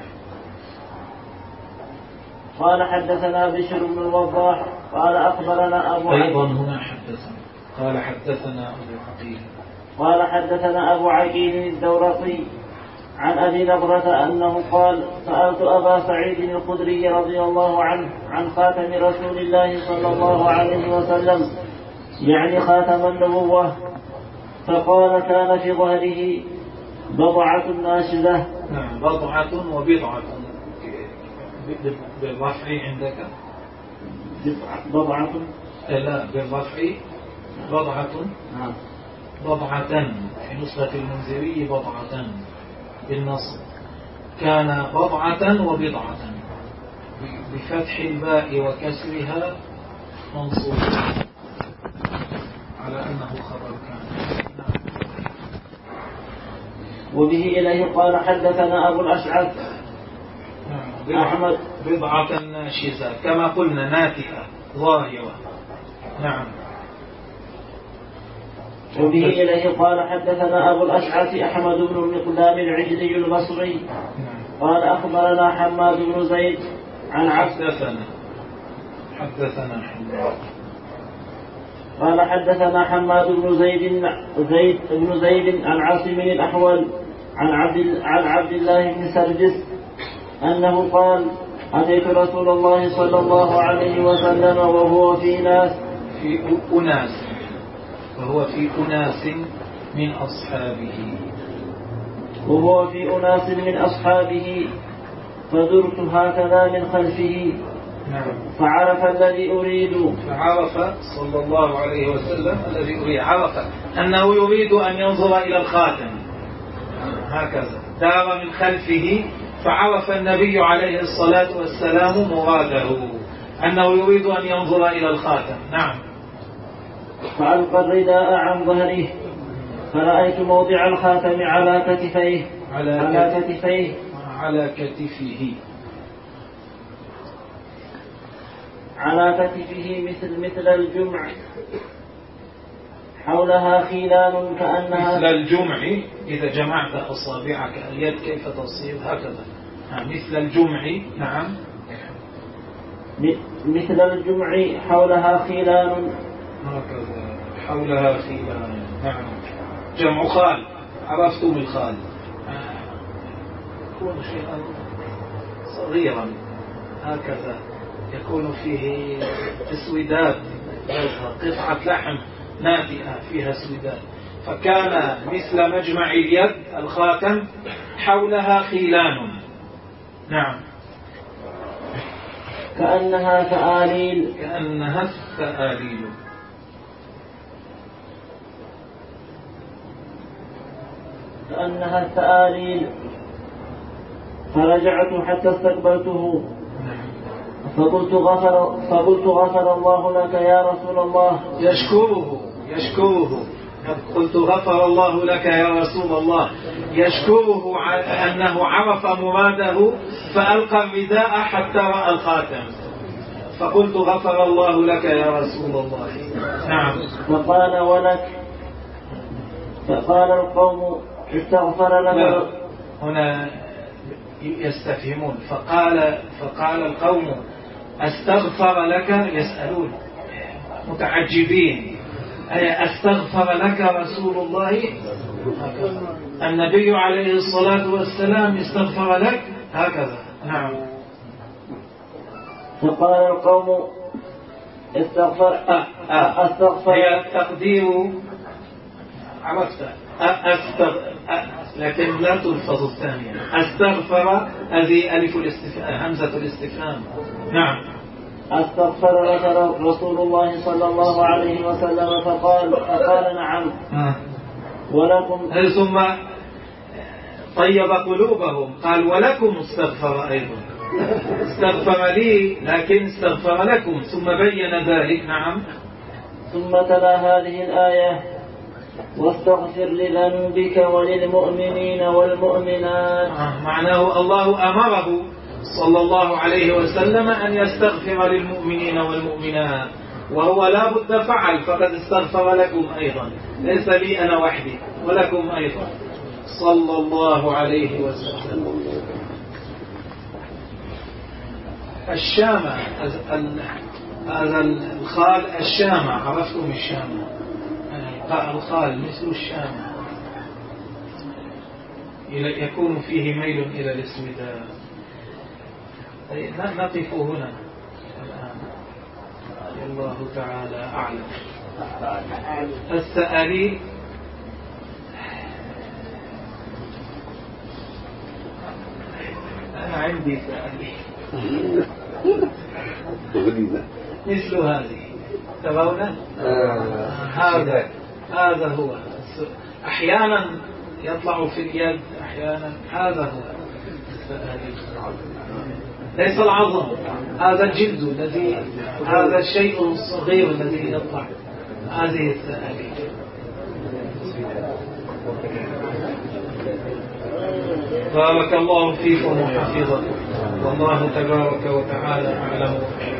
قال حدثنا بشر بن الوضاح قال أخبرنا أبو أيضا هنا حدثنا قال حدثنا أبو عقيل قال حدثنا أبو عقيل الدورقي عن أبي نضرة أنه قال سألت أبا سعيد الخدري رضي الله عنه عن خاتم رسول الله صلى الله عليه وسلم يعني خاتم النبوة. فقال كان في ظهره بضعة ناشزة. نعم بضعة وبضعة بالرفع عندك بضعة لا بالرفع بضعة نعم بضعة في نسخة المنذري بضعة بالنصب كان بضعة وبضعة بفتح الباء وكسرها منصوب على أنه خبر كان. وبه إليه قال حدثنا أبو الأشعث أحمد بضعة ناشزة كما قلنا ناتئة ظاهرة. نعم. وبه إليه قال حدثنا أبو الأشعث أحمد بن المقدام العجلي البصري قال أخبرنا حماد بن زيد عن حدثنا حدثنا حماد قال حدثنا حماد بن زيد زيد بن زيد عن عاصم الأحول عن عبد عن عبد الله بن سرجس أنه قال أتيت رسول الله صلى الله عليه وسلم وهو في ناس في أناس وهو في أناس من أصحابه وهو في أناس من أصحابه فدرت هكذا من خلفه. نعم. فعرف الذي أريد فعرف صلى الله عليه وسلم الذي أريد عرف أنه يريد أن ينظر إلى الخاتم هكذا دار من خلفه فعرف النبي عليه الصلاة والسلام مراده أنه يريد أن ينظر إلى الخاتم. نعم. فألقى الرداء عن ظهره فرأيت موضع الخاتم على كتفيه على, على كتفيه على كتفه على كتفه مثل مثل الجمع حولها خلال كأنها مثل الجمع إذا جمعت أصابعك اليد كيف تصير هكذا. مثل الجمع. نعم. مثل الجمع حولها خلال هكذا حولها خلال. نعم. جمع خال، عرفتم الخال، يكون شيئا صغيرا هكذا، يكون فيه اسوداد، قطعة لحم ناتئة فيها اسوداد، فكان مثل مجمع اليد الخاتم حولها خيلان. نعم. كأنها ثآليل كأنها الثآليل. كأنها الثآليل. فرجعت حتى استقبلته فقلت غفر, فقلت غفر الله لك يا رسول الله. يشكره يشكره قلت غفر الله لك يا رسول الله، يشكره أنه عرف مراده فألقى الرداء حتى رأى الخاتم، فقلت غفر الله لك يا رسول الله. نعم. فقال ولك. فقال القوم استغفر لك. هنا يستفهمون، فقال فقال القوم استغفر لك، يسألون متعجبين، أي استغفر لك رسول الله؟ النبي عليه الصلاة والسلام استغفر لك هكذا. نعم. فقال القوم استغفر استغفر هي التقدير عرفت أستغفر، لكن لا تلفظ الثانية. استغفر هذه ألف الاستفهام، همزة الاستفهام. نعم. استغفر لك رسول الله صلى الله عليه وسلم فقال فقال نعم. آه. ولكم. ثم طيب قلوبهم قال ولكم استغفر أيضا، استغفر لي لكن استغفر لكم، ثم بين ذلك. نعم. ثم تلا هذه الآية واستغفر لذنبك وللمؤمنين والمؤمنات. آه. معناه الله أمره صلى الله عليه وسلم أن يستغفر للمؤمنين والمؤمنات، وهو لا بد فعل، فقد استغفر لكم أيضا، ليس لي أنا وحدي ولكم أيضا صلى الله عليه وسلم. الشامة، هذا الخال الشامة، عرفتم الشامة؟ الخال مثل الشامة يكون فيه ميل إلى الاسودان. نقف هنا الآن، الله تعالى أعلم. الثآليل أنا عندي ثآليل مثل هذه، ترون؟ هذا هذا هو. أحيانا يطلع في اليد، أحيانا هذا هو الثآليل، ليس العظم، هذا الجلد الذي، هذا الشيء الصغير الذي يطلع، هذه الثآليل. بارك الله فيكم وحفظكم، والله تبارك وتعالى أعلم.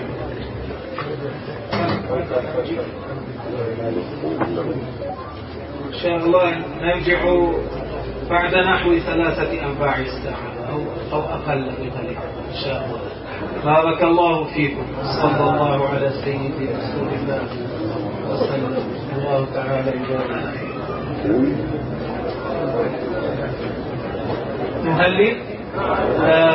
إن شاء الله نرجع بعد نحو ثلاثة أرباع الساعة أو أو أقل بقليل إن شاء الله. بارك الله فيكم، صلى الله على سيدنا رسول الله وسلم. الله تعالى يبارك فيكم. نهلل.